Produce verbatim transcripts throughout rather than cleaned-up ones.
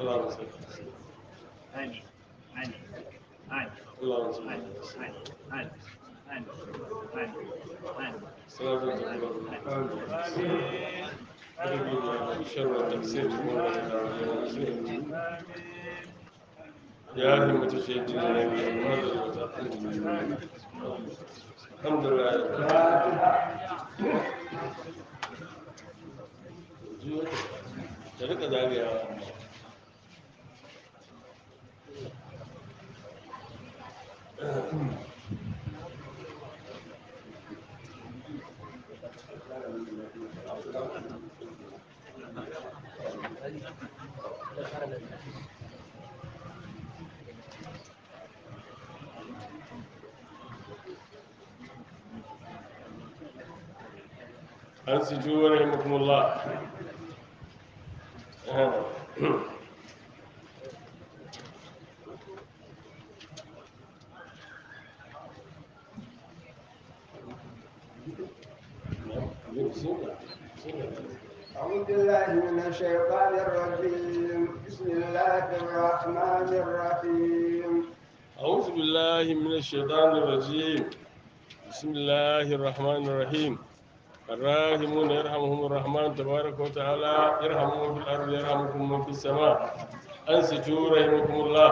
اللهم صل آمين آمين آمين اللهم صل آمين آمين آمين آمين آمين آمين صلاة آمين آمين شر التقصير آمين يا همة الشيطان هذا الحمد لله da rika zagayawa amma أنسجوا رحمكم الله أعوذ بالله من الشيطان الرجيم بسم الله الرحمن الرحيم أعوذ بالله من الشيطان الرجيم بسم الله الرحمن الرحيم الراحمون يرحمهم الرحمن تبارك وتعالى يرحمهم في الأرض يرحمكم من في السماء أنسجوا رحمكم الله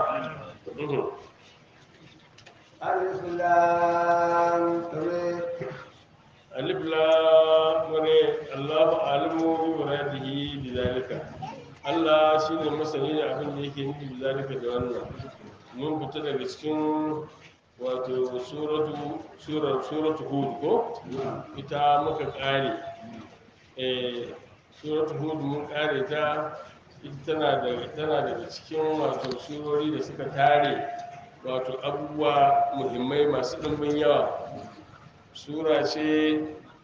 ألف لام را ألف لام را الله أعلم بمراده بذلك Allah shi ne masani da abin da yake nufi bizalika da wannan mun fita daga cikin wato suratu surar suratu hud ko ita muka kare eh suratu hud mun kare ta ita tana da tana daga cikin wato surori da suka tare wato abubuwa muhimmai masu ɗimbin yawa sura ce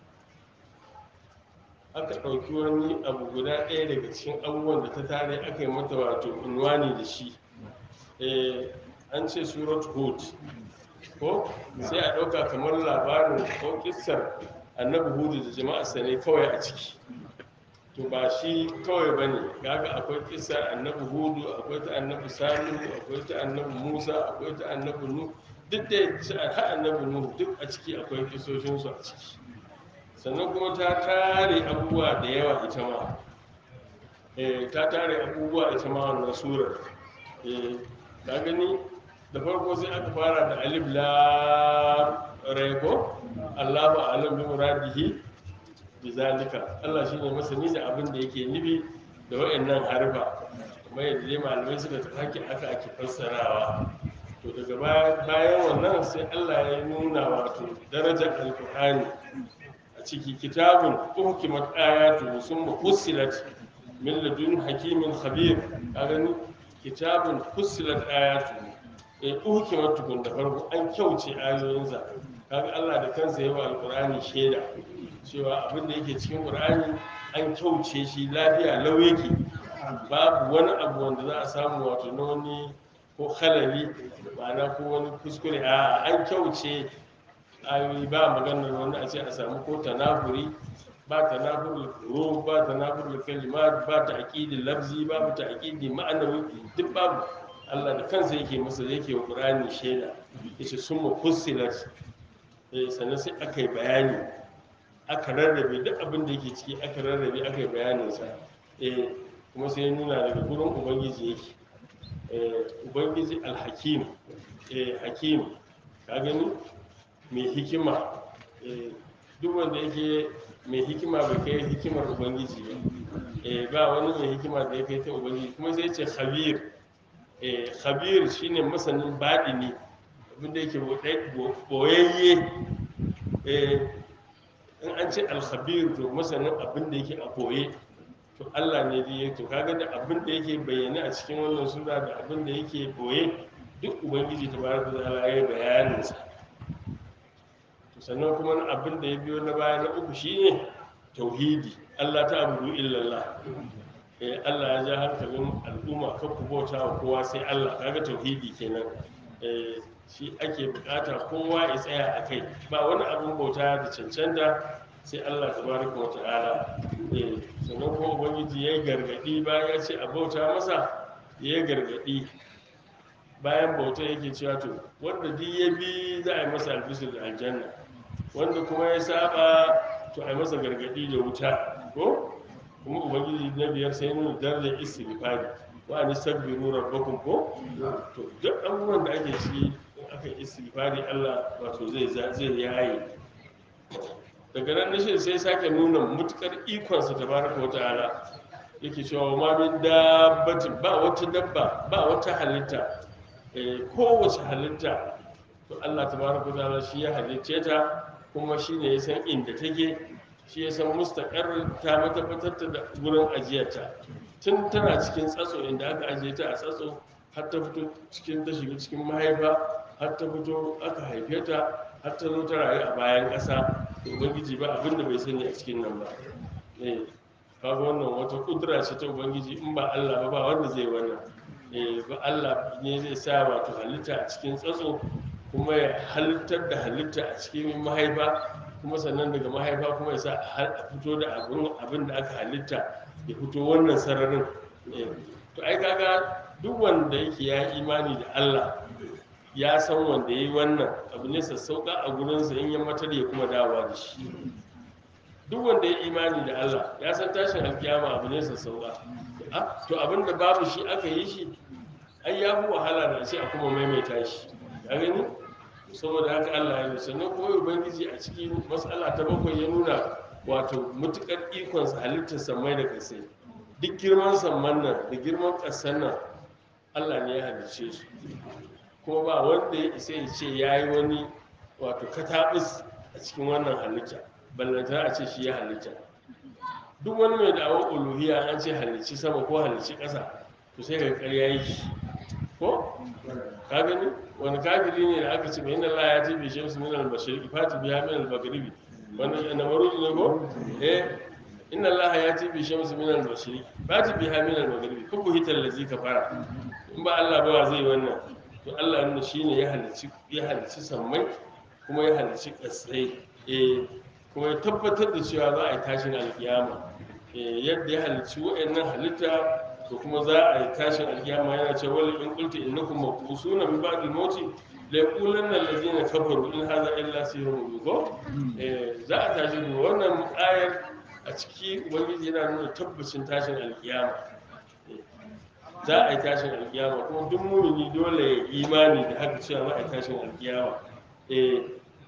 aka ɗauki wani abu guda ɗaya daga cikin abubuwan da ta tare aka yi mata wato unwani da shi eh an ce suratu hud ko sai a ɗauka kamar labarin ko kissar annabi hudu da jama'arsa ne kawai a ciki to ba shi kawai ba ne kaga akwai kissar annabi hudu akwai ta annabi salihu akwai ta annabi musa akwai ta annabi nu duk da ha annabi nuhu duk a ciki akwai kissoshinsu a ciki sannan kuma ta tare abubuwa da yawa ita ma eh ta tare abubuwa ita ma wannan surar eh ka gani da farko sai aka fara da alif lam ra ko Allahu a'lam bi muradihi bi zalika Allah shine masani da abin da yake nufi da wayannan harfa kuma yadda dai malamai suka tafi haka ake fassarawa to daga bayan wannan sai Allah ya nuna wato darajar alqur'ani a ciki kitabun uhkimat ayatu summa fussilat min ladun hakimin khabir ka gani kitabun fussilat ayatu e uhkimat tukun da farko an kyauce ayoyinsa kaga Allah da kansa yawa alqur'ani shaida cewa abin da yake cikin qur'ani an kyauce shi lafiya lau yake babu wani abu wanda za a samu wato na wani ko khalali ma'ana ko wani kuskure a an kyauce ayoyi ba maganar wani a ce a samu ko tanafuri ba tanafurul huruf ba tanafurul kalimat ba ta'qidil lafzi ba ta'qidil ma'anawi duk babu Allah da kansa yake masa yake wa Qur'ani shaida yace summa fussilat eh sannan sai aka yi bayani aka rarrabe duk abin da yake ciki aka rarrabe aka yi bayanin sa eh kuma sai ya nuna daga gurin ubangiji yake eh ubangiji alhakim eh hakim ka gani mai hikima eh duk wanda yake mai hikima bai kai hikimar ubangiji ba eh ba wani mai hikima da ya kai ta ubangiji kuma sai ya ce khabir eh khabir shine masanin baɗini abinda yake boyayye eh in an ce al-khabir to masanin abinda yake a boye to Allah ne dai to kaga da abinda yake bayyana a cikin wannan sura da abinda yake boye duk ubangiji tabaraka ta'ala ya bayanin sa to sannan kuma abinda ya biyo na baya na uku shine tauhidi Allah ta abudu illallah eh Allah ya ja hankalin al'umma kan ku bauta wa kowa sai Allah kaga tauhidi kenan eh shi ake bukata kowa ya tsaya a kai ba wani abin bauta da cancanta sai Allah tabaraka wa ta'ala eh sannan kuma ubangiji yayi gargadi bayan ya ce a bauta masa ya gargadi bayan bauta yake cewa to wanda duk ya bi za a yi masa albishir da aljanna wanda kuma ya saba to a yi masa gargadi da wuta ko kuma ubangiji na biyar sai nuna darajar istighfari wa an sabbiru rabbakum ko to duk abubuwan da ake ciki in aka yi istighfari Allah wato zai zai yaye daga nan da shi sai sake nuna mutukar ikonsa tabaraka wa ta'ala yake cewa ma min dabbatin ba wata dabba ba wata halitta eh, kowace halitta to Allah tabaraka wa ta'ala shi ya halicce ta kuma shi ne ya san inda take shi ya san mustaqarrin ta matabbatar ta da gurin ajiyarta tun tana cikin tsatso inda aka ajiye ta a tsatso har ta fito cikin ta shiga cikin mahaifa har ta fito aka haife ta har ta zo ta rayu a bayan ƙasa to ubangiji ba abin da bai sani a cikin nan ba eh kaga wannan wata kudura ce ta ubangiji in ba Allah ba ba wanda zai wannan eh ba Allah ne zai sa wato halitta a cikin tsatso kuma ya halittar da halitta a cikin mahaifa kuma sannan daga mahaifa kuma ya sa a fito da abin abin da aka halitta ya fito wannan sararin eh to ai kaga duk wanda yake ya imani da Allah ya san wanda ya yi wannan abu ne sassauka a gurinsa in ya matar ya kuma dawa da shi duk wanda ya imani da Allah ya san tashin alkiyama abu ne sassauka to abinda babu shi aka yi shi ai ya fi wahala da shi a kuma maimaita shi ya gani saboda haka Allah ya yi sannan kuma ubangiji a cikin matsala ta bakwai ya nuna wato mutukar ikonsa halittar samai da kasai duk girman samman nan da girman ƙasar nan Allah ne ya halicce su kuma ba wanda ya isa ya ce ya yi wani wato katabis a cikin wannan halitta ballanta a ce shi ya halitta duk wani mai da'awar uluhiyya an ce halicci sama ko halicci ƙasa to sai ka ƙarya yi ko ka gani wani kafiri ne da aka ce bai inna Allah ya tibi shamsu min al-mashriqi fati biha min al-maghribi wannan na maruji ne ko eh inna Allah ya tibi shamsu min al-mashriqi fati biha min al-maghribi kubu hital ladzi kafara in ba Allah ba zai wannan to Allah ne shine ya halicci ya halicci sammai kuma ya halicci kasai eh kuma ya tabbatar da cewa za a yi tashin alkiyama eh yadda ya halicci wa'annan halitta to kuma za a yi tashin alkiyama yana cewa wal in qultu innakum mabusuna min ba'dil mauti la yaqulanna alladhina kafaru in hadha illa sihrun mubin eh za a tashi da wannan ayar a ciki ubangiji yana nuna tabbacin tashin alkiyama za a yi tashin alkiyama kuma duk mumini dole ya imani da haka cewa za a yi tashin alkiyama eh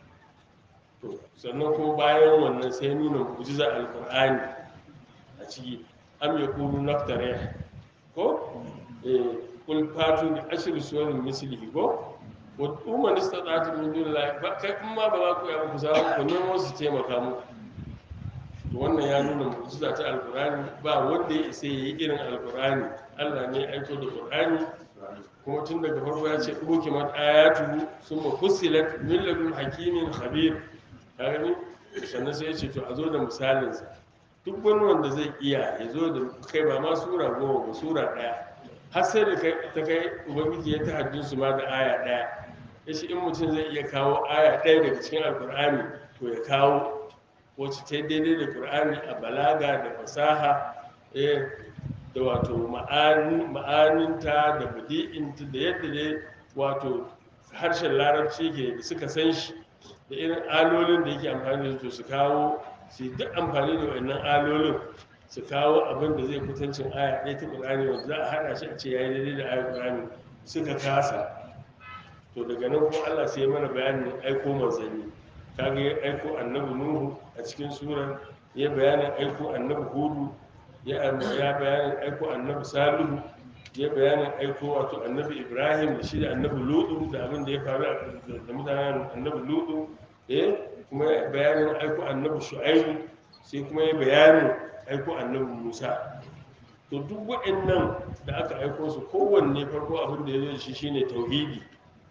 to sannan kuma bayan wannan sai nuna mu'jiza alqur'ani a ciki am yakunu naftara ko eh kul fatu bi ashri suwarin mislihi ko wa umman istata'tu min dunillahi ba kai in ma ba za ku yi abu ku za ku nemo su taimaka muku to wannan ya nuna mu'jiza ta alqur'ani ba wanda ya isa yi irin alqur'ani Allah ne ya aiko da qur'ani kuma tun daga farko ya ce hukimat ayatu summa fussilat min ladun hakimin khabir kaga ni sannan sai ya ce to a zo da misalin sa duk wani wanda zai iya ya zo da kai ba ma sura goma ba sura daya har sai da kai ta kai ubangiji ya tahaddin su ma da aya daya yace in mutum zai iya kawo aya daya daga cikin alqur'ani to ya kawo wacce ta daidai da qur'ani a balaga da fasaha eh da wato ma'aninta da budi'inta da yadda dai wato harshen larabci ke da suka san shi da irin alolin da yake amfani da su su kawo su duk amfani da wannan alolin su kawo abin da zai kutancin aya ɗaya ta ƙur'ani wanda za a haɗa shi a ce ya yi daidai da ayar ƙur'ani suka kasa to daga nan kuma Allah sai mana bayanin aiko manzanni kaga ya aiko annabi nuhu a cikin surar ya bayanin aiko annabi hudu ya bayanin aiko annabi salihu ya bayanin aiko wato annabi ibrahim da shi da annabi lutu da abin da ya faru da mutanen annabi lutu eh kuma ya bayanin aiko annabi shu'aibu sai kuma ya bayanin aiko annabi musa to duk waɗannan da aka aiko su kowanne farko abin da ya zo da shi shine tauhidi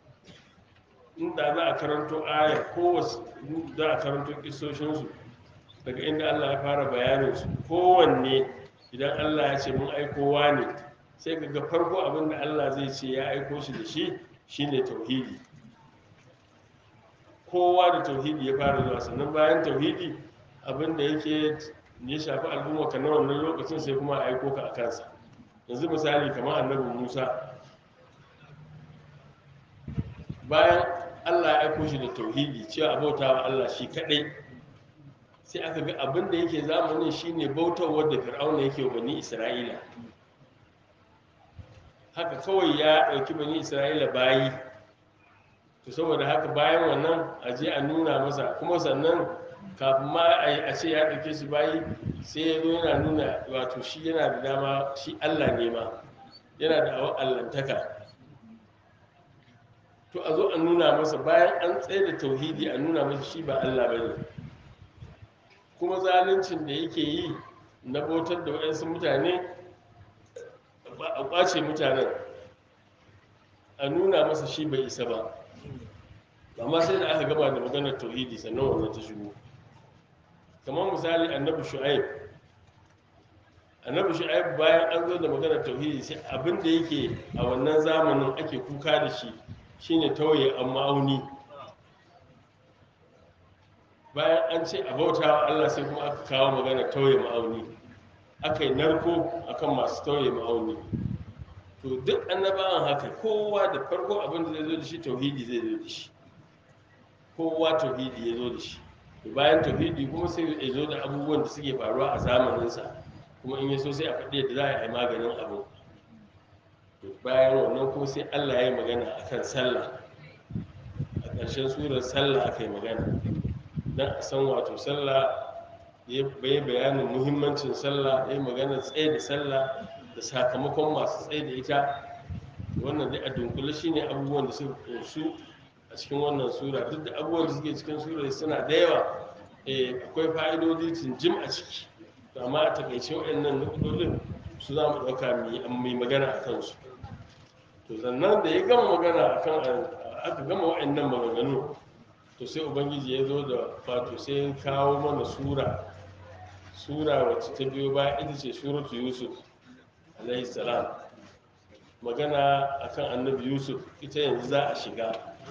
inda za a karanto aya kowace za a karanto kisoshinsu daga inda Allah ya fara bayanin su kowanne idan Allah ya ce mun aikowa ne sai ga farko abin da Allah zai ce ya aiko shi da shi shine tauhidi kowa da tauhidi ya fara zuwa sannan bayan tauhidi abin da yake ya shafi al'umma ka na wannan lokacin sai kuma aiko ka a kansa yanzu misali kamar annabi Musa bayan Allah ya aiko shi da tauhidi cewa abautawa Allah shi kadai sai aka ga abin da yake zamanin shine bautarwar da Fir'auna yake wa bani Isra'ila haka kawai ya ɗauki bani Isra'ila bayi to saboda haka bayan wannan a je a nuna masa kuma sannan kafin ma a ce ya ɗauke su bayi sai ya zo yana nuna wato shi yana da dama shi Allah ne ma yana da awon allantaka to a zo a nuna masa bayan an tsaye da tauhidi a nuna masa shi ba Allah ba ne kuma zaluncin da yake yi na bautar da waɗansu mutane a ƙwace mutanen a nuna masa shi bai isa ba amma sai da aka gaba da maganar tauhidi sannan wannan ta shigo kamar misali annabi shu'aib annabi shu'aib bayan an zo da maganar tauhidi sai abin da yake a wannan zamanin ake kuka da shi shine tauye an ma'auni bayan an ce a bauta wa Allah sai kuma aka kawo magana tauye ma'auni aka yi narko akan masu tauye ma'auni to duk annabawan haka kowa da farko abin da zai zo da shi tauhidi zai zo da shi kowa tauhidi ya zo da shi bayan tauhidi kuma sai ya zo da abubuwan da suke faruwa a zamaninsa kuma in ya so sai a faɗi yadda za a yi maganin abu bayan wannan kuma sai Allah ya yi magana akan sallah a ƙarshen surar sallah aka yi magana don a san wato sallah ya bai bayanin muhimmancin sallah ya yi magana tsaye da sallah da sakamakon masu tsaye da ita wannan dai a dunkule shine abubuwan da suka ƙunsu a cikin wannan sura duk da abubuwan da suke cikin sura suna da yawa akwai fa'idodi tunjim a ciki amma a takaice waɗannan nukudodin su za mu ɗauka mai magana a kansu to sannan da ya gama magana a kan aka gama waɗannan maganganu to sai ubangiji ya zo da fato sai ya kawo mana sura sura wacce ta biyo baya ita ce suratu yusuf alaihi salam magana akan annabi yusuf ita yanzu za a shiga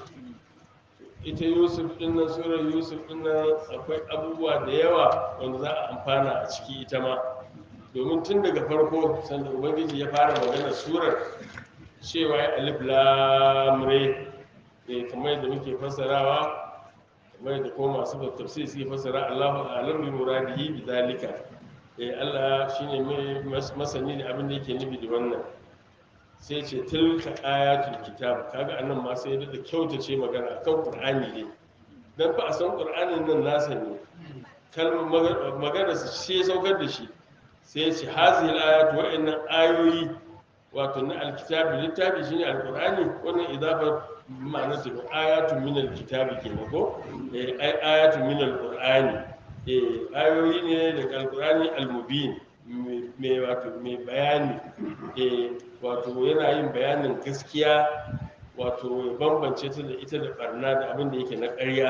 ita yusuf din nan surar yusuf din nan akwai abubuwa da yawa wanda za a amfana a ciki ita ma domin tun daga farko sanda ubangiji ya fara magana surar cewa ya alif lam re eh kamar yadda muke fassarawa kamar yadda kuma masu tafsiri suke fassara Allahu a'lam bi muradihi bi dalika eh Allah shine mai masani da abin da yake nufi da wannan sai ce tilka ayatul kitab kaga annan ma sai da kyautace magana akan qur'ani ne dan fa a san qur'anin nan nasa ne kalmar magana su shi saukar da shi sai ce hazihi alayatu wa inna ayoyi wato na alkitabi littafi shine alqur'ani wannan idafar ma'anar ta ayatun min alkitabi kenan ko eh ayatun min alqur'ani eh ayoyi ne daga alqur'ani almubin mai wato mai bayani eh wato yana yin bayanin gaskiya wato ya bambance ta da ita da barna da abin da yake na ƙarya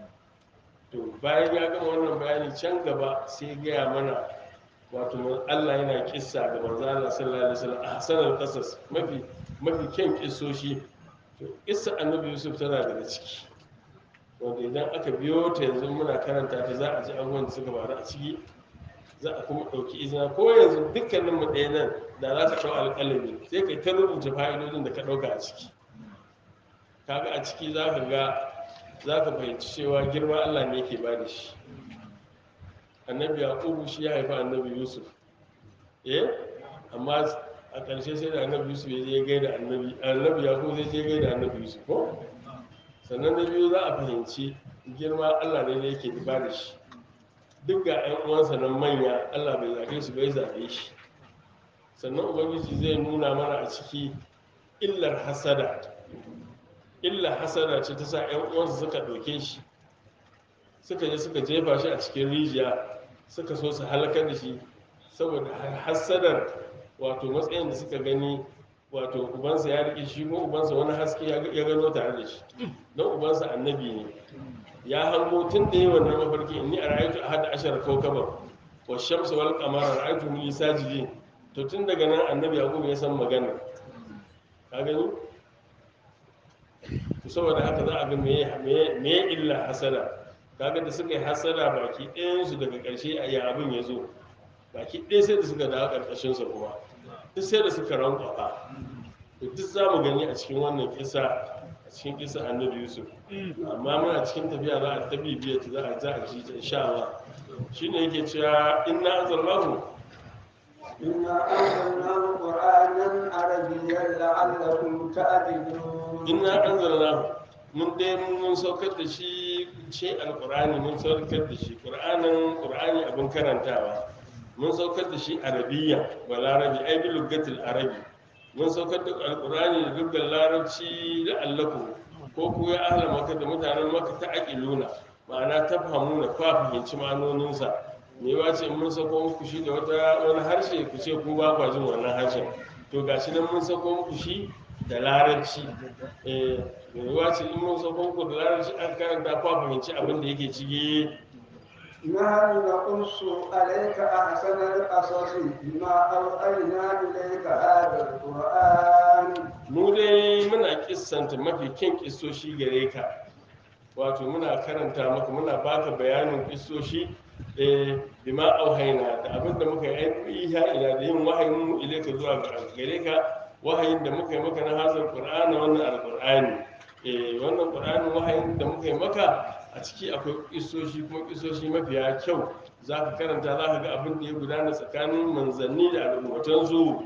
to bayan ya gama wannan bayani can gaba sai gaya mana wato Allah yana kissa ga manzo Allah sallallahu alaihi wasallam ahsanul qasas mafi mafi kyan kissoshi to kissa annabi Yusuf tana daga ciki wanda idan aka biyo ta yanzu muna karanta ta za a ji abubuwan da suka faru a ciki za a kuma ɗauki izina ko yanzu dukkanin mu ɗaya nan da za ka ɗau alƙalami sai kai ta rubuta fa'idodin da ka ɗauka a ciki kaga a ciki za ka ga za ka fahimci cewa girma Allah ne yake ba da shi annabi yaqubu shi ya haifa annabi yusuf eh amma a ƙarshe sai da annabi yusuf ya je gaida annabi annabi yaqubu zai je gaida annabi yusuf ko sannan na biyu za a fahimci girma Allah ne yake ba da shi duk ga 'yan uwansa nan manya Allah bai zaɓe su bai zaɓe shi sannan ubangiji zai nuna mana a ciki illar hasada illar hasada ce ta sa 'yan uwansa suka ɗauke shi suka je suka jefa shi a cikin rijiya suka so su halakar da shi saboda hasadar wato matsayin da suka gani wato ubansa ya riƙe shi ko ubansa wani haske ya gano tare da shi don ubansa annabi ne ya hango tun da yi wannan mafarki inni a ra'aytu ahad ashara kawkaban wa shamsu wal qamara ra'aytu li sajidin to tun daga nan annabi yaqub ya san magana ka gani to saboda haka za a ga me me me illa hasada kaga da suka yi hasada baki ɗayan su daga ƙarshe a ya abin ya zo baki ɗaya sai da suka dawo ƙarƙashin sa kuma duk sai da suka rankwafa to duk za mu gani a cikin wannan kisa a cikin kisa annabi yusuf amma muna cikin tafiya za a ta bibiya ta za a za a ji ta insha Allah shine yake cewa inna anzalallahu إنا أنزلناه قرآنا عربيا لعلكم تعقلون inna anzalallahu mun dai mun saukar da shi ce alqur'ani mun saukar da shi qur'anin qur'ani abin karantawa mun saukar da shi arabiyya wa larabi ai bi lugatil arabi mun saukar da alqur'ani da dukkan larabci da allaku ko ku ya ahla maka da mutanen maka ta aqiluna ma'ana ta fahimuna kwa fahimci ma'anoninsa me wace in mun sako muku shi da wata wani harshe ku ce ku ba kwa jin wannan harshen to gashi nan mun sako muku shi da larabci eh me wace in mun sako muku da larabci an karanta kwa fahimci abin da yake ciki نحن نقص عليك أحسن القصص بما أوحينا إليك هذا القرآن mu dai muna kissanta mafi kyan kissoshi gare ka wato muna karanta maka muna baka bayanin kissoshi eh bima auhaina da abin da muka yi iya ila da yin wahayin mu ilaika zuwa gare ka wahayin da muka yi maka na hazar qur'ani wannan alqur'ani eh wannan qur'ani wahayin da muka yi maka a ciki akwai kissoshi kuma kissoshi mafiya kyau zaka karanta zaka ga abin da ya gudana tsakanin manzanni da al'ummatansu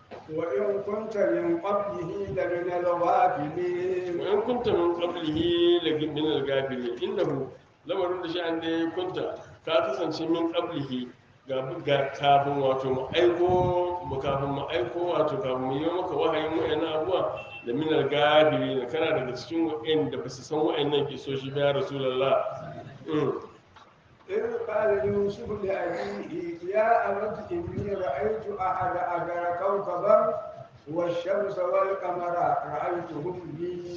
وإن كنت من قبله لمن الغافلين in kunta min qablihi la min al-ghafirin innahu lamarin da shi an dai kunta ka kasance min qablihi ga ga kafin wato mu aiko mu kafin mu aiko wato kafin mu yi maka wahayin wa'annan abuwa da min al-ghafirin kana daga cikin wa'anda ba su san wa'annan kisoshi ba ya rasulullah mm. إذ قال يوسف لأبيه يا أبت إني رأيت أحد عشر كوكبا والشمس والقمر رأيتهم لي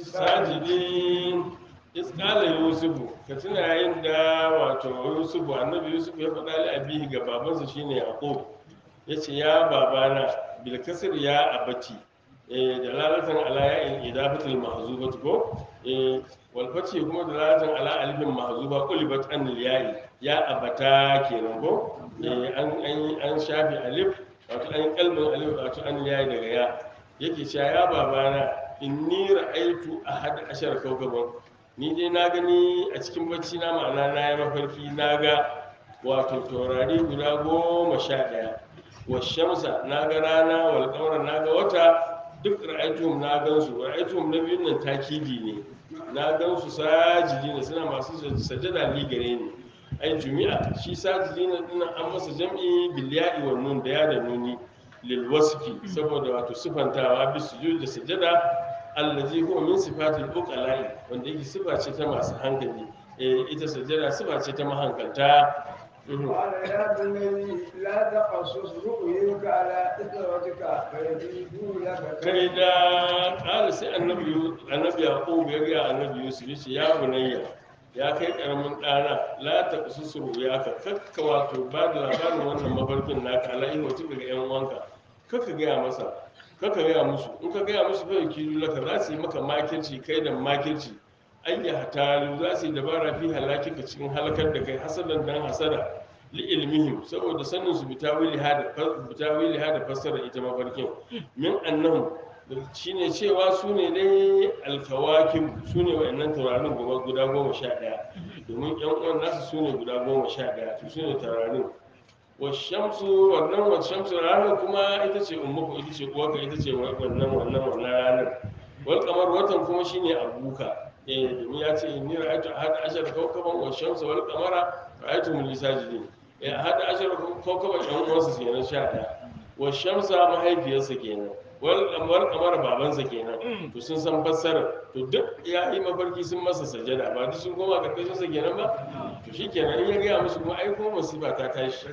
sajidin isƙala yusufu ka tuna yayin da wato yusufu annabi yusufu ya faɗa li abihi ga babansa shine yaqub yace ya babana bil kasr ya abati eh da lalatan ala ya'in idafatul mahzubat ko eh wal fati kuma da lalatan ala alifin mahzuba qulibat an ya'i ya abata kenan ko eh an an an shafi alif wato an kalbin alif wato an ya'i daga ya yake cewa ya babana inni ra'aitu ahad ashar kawkaban ni dai na gani a cikin bacci na ma'ana na yi mafarki na ga wato taurari guda goma sha ɗaya wa shamsa na ga rana wal qamara na ga wata duk ra'aituhum na gansu ra'aituhum na biyun nan takidi ne na gansu sajidi ne suna masu sajada ni gare ni ai jumi'a shi sajidi ne dinnan an masa jam'i bil ya'i wan nun da ya da nuni lil wasfi saboda wato sifantawa bi sujud da sajada allazi huwa min sifatil uqala'i wanda yake sifa ce ta masu hankali eh ita sajada sifa ce ta mahankalta قال يا بني لا تقصص رؤيك على إخوتك فيكيدوا لك kai da ƙara sai annabi annabi yaqub ya ga annabi yusuf yace ya bunayya ya kai karamin ɗana la ta kususuru ya ka kakka wato ba da labarin wannan mafarkin naka ala ihwati daga yan uwanka kakka gaya masa kakka gaya musu in ka gaya musu fa yakidu laka za su yi maka makirci kai da makirci ayya hatalu za su yi dabara fi halakika cikin halakar da kai hasadan dan hasada li ilmihim saboda sanin su bitawili hada bitawili hada fassara ita mafarkin min annahum shine cewa su ne dai alkawakib su ne wa'annan taurarin goma guda goma sha ɗaya domin yan uwan nasu su ne guda goma sha ɗaya su ne taurarin washamsu wannan washamsu ranar kuma ita ce ummuku ita ce uwarka ita ce wannan wannan wannan ranar wal kamar watan kuma shine abuka eh domin ya ce ni ra'aytu ahada ashara kawkaban washamsu wal qamara ra'aytu min lisajidin eh ahada ashara kawkaban yan uwansa kenan sha ɗaya washamsa mahaifiyarsa kenan wal kamar kamar babansa kenan to sun san fassara to duk ya yi mafarki sun masa sajada ba duk sun koma karkashin sa kenan ba to shikenan in ya gaya musu kuma ai ko musiba ta tashi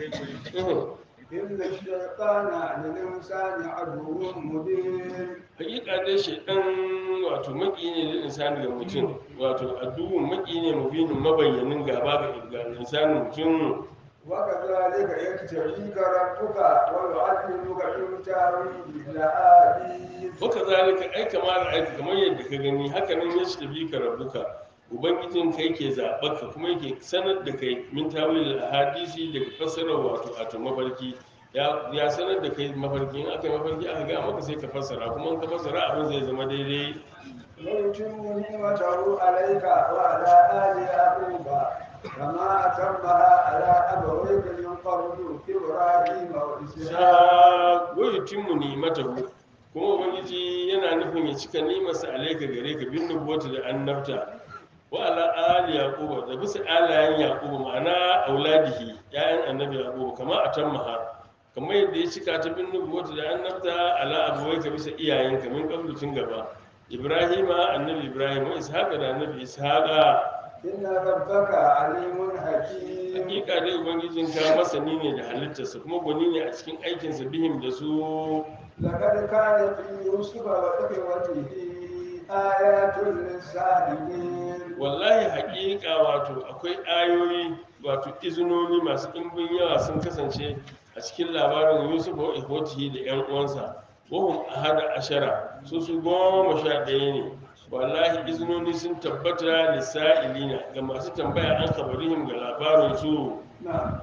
إن الشيطان للإنسان عدو مبين hakika dai shaidan wato maki ne da insani ga mutum wato addu'un maki ne mubinin mabayyanin gaba ga insanin mutum وكذلك يجتبيك ربك ويعلمك من تاويل الاحاديث waka zalika ai kamar aiki kamar yadda ka gani haka nan ya shi ka rabuka ubangijin kai ke zaɓar ka kuma yake sanar da kai min tawil hadisi daga fassarar wato wato mafarki ya ya sanar da kai mafarki in aka yi mafarki aka ga maka sai ka fassara kuma in ka fassara abin zai zama daidai ويتم نعمته عليك وعلى آل يعقوب كما أتمها على أبويك من قبل إبراهيم وإسحاق sa goyi timmu ni matahu kuma ubangiji yana nufin ya cika nimarsa alaika gare ka bin nubuwata da annabta wa ala ali yaquba da bisa alayen yaquba ma'ana auladihi ya'yan annabi yaquba kama atammaha kamar yadda ya cika ta bin nubuwata da annabta ala abuwaika bisa iyayenka min qablu tun gaba ibrahima annabi ibrahim wa ishaqa da annabi ishaqa إن ربك عليم حكيم hakika dai ubangijinka masani ne da halittarsa kuma gwani ne a cikin aikinsa bihim da su لقد كان في يوسف وإخوته آيات للسائلين wallahi hakika wato akwai ayoyi wato izinoni masu ɗimbin yawa sun kasance a cikin labarin yusuf wa ihwatihi da yan uwansa wahum ahada ashara su su goma sha ɗaya ne wallahi izinoni sun tabbata lissa'ilina ga masu tambaya an kabarihim ga labarin su نعم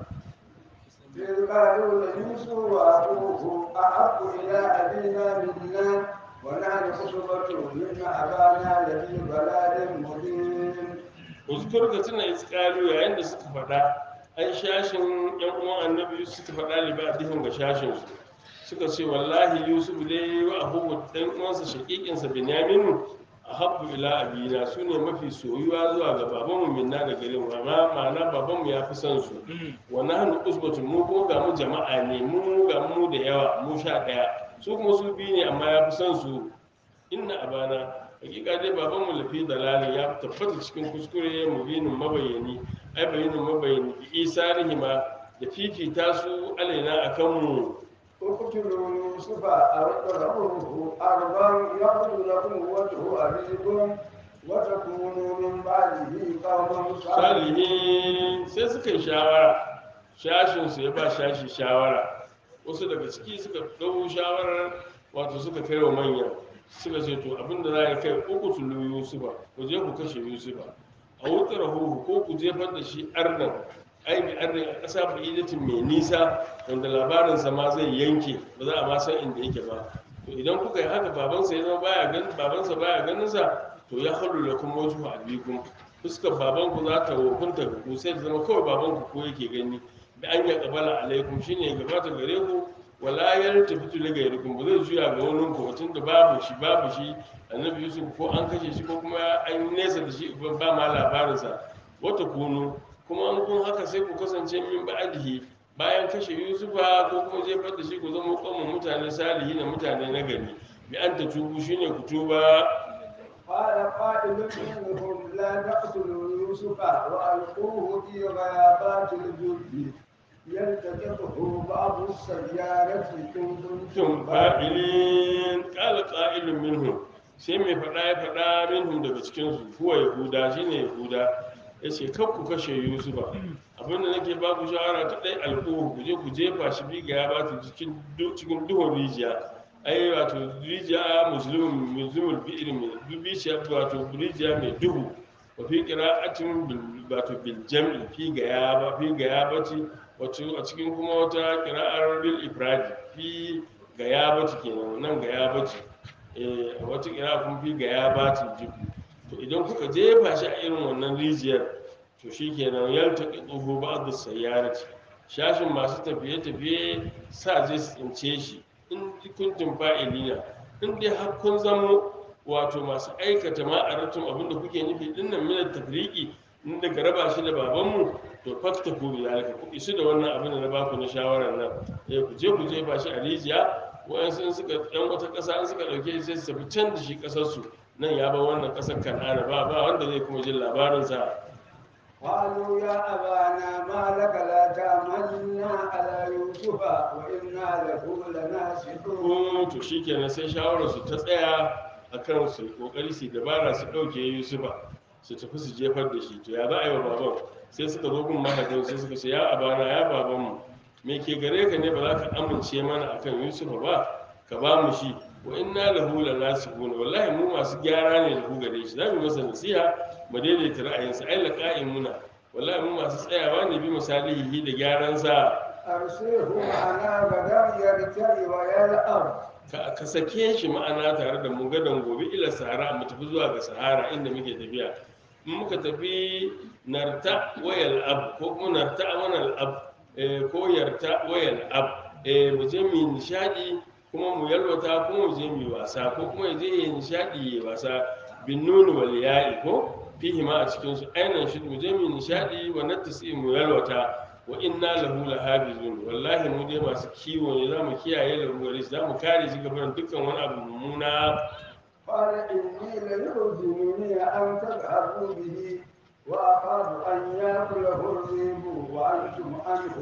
إذ قالوا ليوسف وأخوه أحب إلى أبينا منا ونحن عصبة إن أبانا لفي ضلال مبين uzkur ka tuna iskalu yayin da suka faɗa ai shashin yan uwan annabi suka faɗa libadihim ga shashin su suka ce wallahi yusuf dai wa abubu dan uwansa shaqiqin sa binyamin ahabbu ila abina sune mafi soyuwa zuwa ga babanmu minna da garin mu amma ma'ana babanmu ya fi son su wa nahnu usbatun mu ko ga mu jama'a ne mu ga mu da yawa mu sha daya su kuma su biyu ne amma ya fi son su inna abana hakika dai baban mu lafi dalali ya tabbata cikin kuskure mubinin mabayani ai bayanin mabayani bi isarihima da fifita su alaina akan mu اقتلوا يوسف أو اقرأوه أرضا يخرج لكم وجه أبيكم وتكونوا من بعده قوما صالحين salihin sai suka yi shawara shashin su ya ba shashi shawara wasu daga ciki suka ɗau shawarar wato suka kai wa manya suka ce to abinda za a kai uku tulu yusufa ku je ku kashe yusufa a wutar huhu ko ku jefar da shi arnan aini arnan a ƙasa ba'idatin mai nisa wanda labarinsa ma zai yanke ba za a ma san inda yake ba to idan kuka yi haka babansa ya zama baya ganin babansa baya ganinsa to ya halu da kuma wasu abikum fuskar babanku za ta wofinta ga ku sai ta zama kawai babanku ko yake gani da an ya kabala alaikum shine ya gabata gare ku wala ya tafi tuli ga yarikun ba zai juya ga wani ku tun da babu shi babu shi annabi yusuf ko an kashe shi ko kuma an yi nesa da shi ba ma labarinsa wata kunu kuma an kun haka sai ku kasance min ba'adihi bayan kashe yusufa ko kuma jefar da shi ku zama kwamman mutane salihi na mutane na gari bi an ta tubu shine ku tuba قال قائل منهم لا تقتلوا يوسف وألقوه في غيابات الجب يلتقطه بعض السيارة إن tun كنتم fa'ilin ƙala ƙa'ilun minhum sai mai faɗa ya faɗa minhum daga cikinsu kuwa yahuda shine yahuda ya ce kan ku kashe yusufa abinda nake ba ku shawara ta ɗai alƙuhu ku je ku jefa shi bi ga ya ba ta cikin cikin duhun rijiya ai wato rijiya musulmin musulmin bi'ir mai rijiya wato rijiya mai duhu wa fi qira'atin bil wato bil jam'i fi ga ya ba fi ga ya bace wato a cikin kuma wata qira'ar bil ifradi fi ga ya bace kenan nan ga ya bace eh wata qira'a kuma fi ga ya bace jibu to idan kuka jefa shi a irin wannan rijiyar to shikenan yaltaqihu ba'd as-sayyarati shashin masu tafiye-tafiye sa je su tsince shi in kuntum fa'ilina in dai har kun zamo wato masu aikata ma a ratun abinda kuke nufi dinnan minar tafriki in daga raba shi da babanmu to fakta ku bi zalika ku isu da wannan abin da na baku na shawarar nan eh ku je ku jefa shi a rijiya wayansu in suka yan wata ƙasa in suka ɗauke shi sai su tafi can da shi ƙasar su nan ya bar wannan ƙasar kan'ana ba ba wanda zai kuma jin labarin sa قالوا يا أبانا ما لك لا تأمنا على يوسف وإنا له لناصحون to shikenan sai shawarar su ta tsaya akan su kokari su dabara su ɗauke yusufa su tafi su jefar da shi to ya za a yi wa baban sai suka zo gun mahaifin sai suka ce ya abana ya babanmu me ke gare ka ne ba za ka amince mana akan yusufa ba ka ba mu shi wa inna lahu lanasihun wallahi mu masu gyara ne da ku gare shi za mu masa nasiha mu daidaita ra'ayinsa ai laqa'imuna wallahi mu masu tsayawa ne bi misalihi da gyaran sa أرسله معنا غدا يرتع ويلعب ka ka sake shi ma'ana tare da mu gadon gobe ila sahara mu tafi zuwa ga sahara inda muke tafiya in muka tafi narta wayal ab ko kuma narta wanal ab eh, ko yarta wayal ab eh, mu je mu yi nishadi kuma mu yalwata kuma mu je mu yi wasa ko kuma ya je ya yi nishadi ya yi wasa bin nuni wal ya'i ko fihi ma a cikin su ainan shi mu je mu yi nishadi wa nattasi mu yalwata wa inna lahu lahafizun wallahi mu dai masu kiwo ne zamu kiyaye lahu gare shi zamu kare shi gaban dukkan wani abu mummuna قال إني ليحزنني أن تذهبوا به وأخاف أن يأكله الذئب وأنتم عنه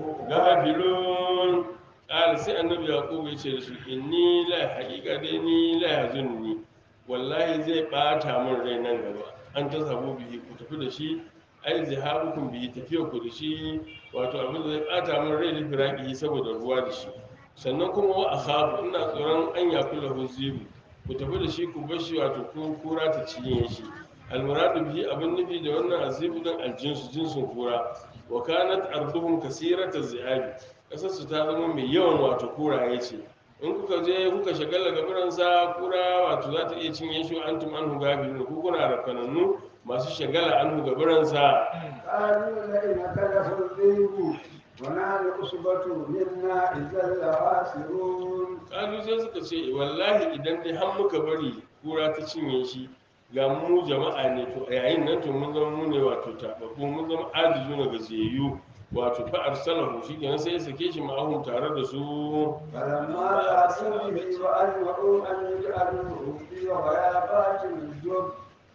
gafilun qala sai annabi yaqub ya ce da su inni la haqiqa dai ni la yazunni wallahi zai bata min rai nan gaba an ta sabu bihi ku tafi da shi ai zihabukum bihi tafiya ku da shi wato abin da zai bata min rai da firaki saboda ruwa da shi sannan kuma wa akhafu ina tsoron an yakula huzibu ku tafi da shi ku bar shi wato ku kura ta cinye shi almuradu bihi abin nufi da wannan azibu dan aljinsu jinsin kura wa kanat arduhum kasirata zihabi kasar su ta zama mai yawan wato kuraye ce in kuka je kuka shagala gaburan sa kura wato za ta iya cinye shi antum anhu gafilun ku kuna rafanannu masu shagala anhu gaburan sa قالوا لئن أكله الذئب ونحن عصبة منا إذا لخاسرون kalu sai suka ce wallahi idan dai har muka bari kura ta cinye shi ga mu jama'a ne to a yayin nan to mun zama mu ne wato tababbu mun zama ajizu na gaziyayyu wato fa arsalahu shi kenan sai ya sake shi ma'ahum tare da su فلما رأوا به وأجمعوا أن يجعلوه في غيابات الجب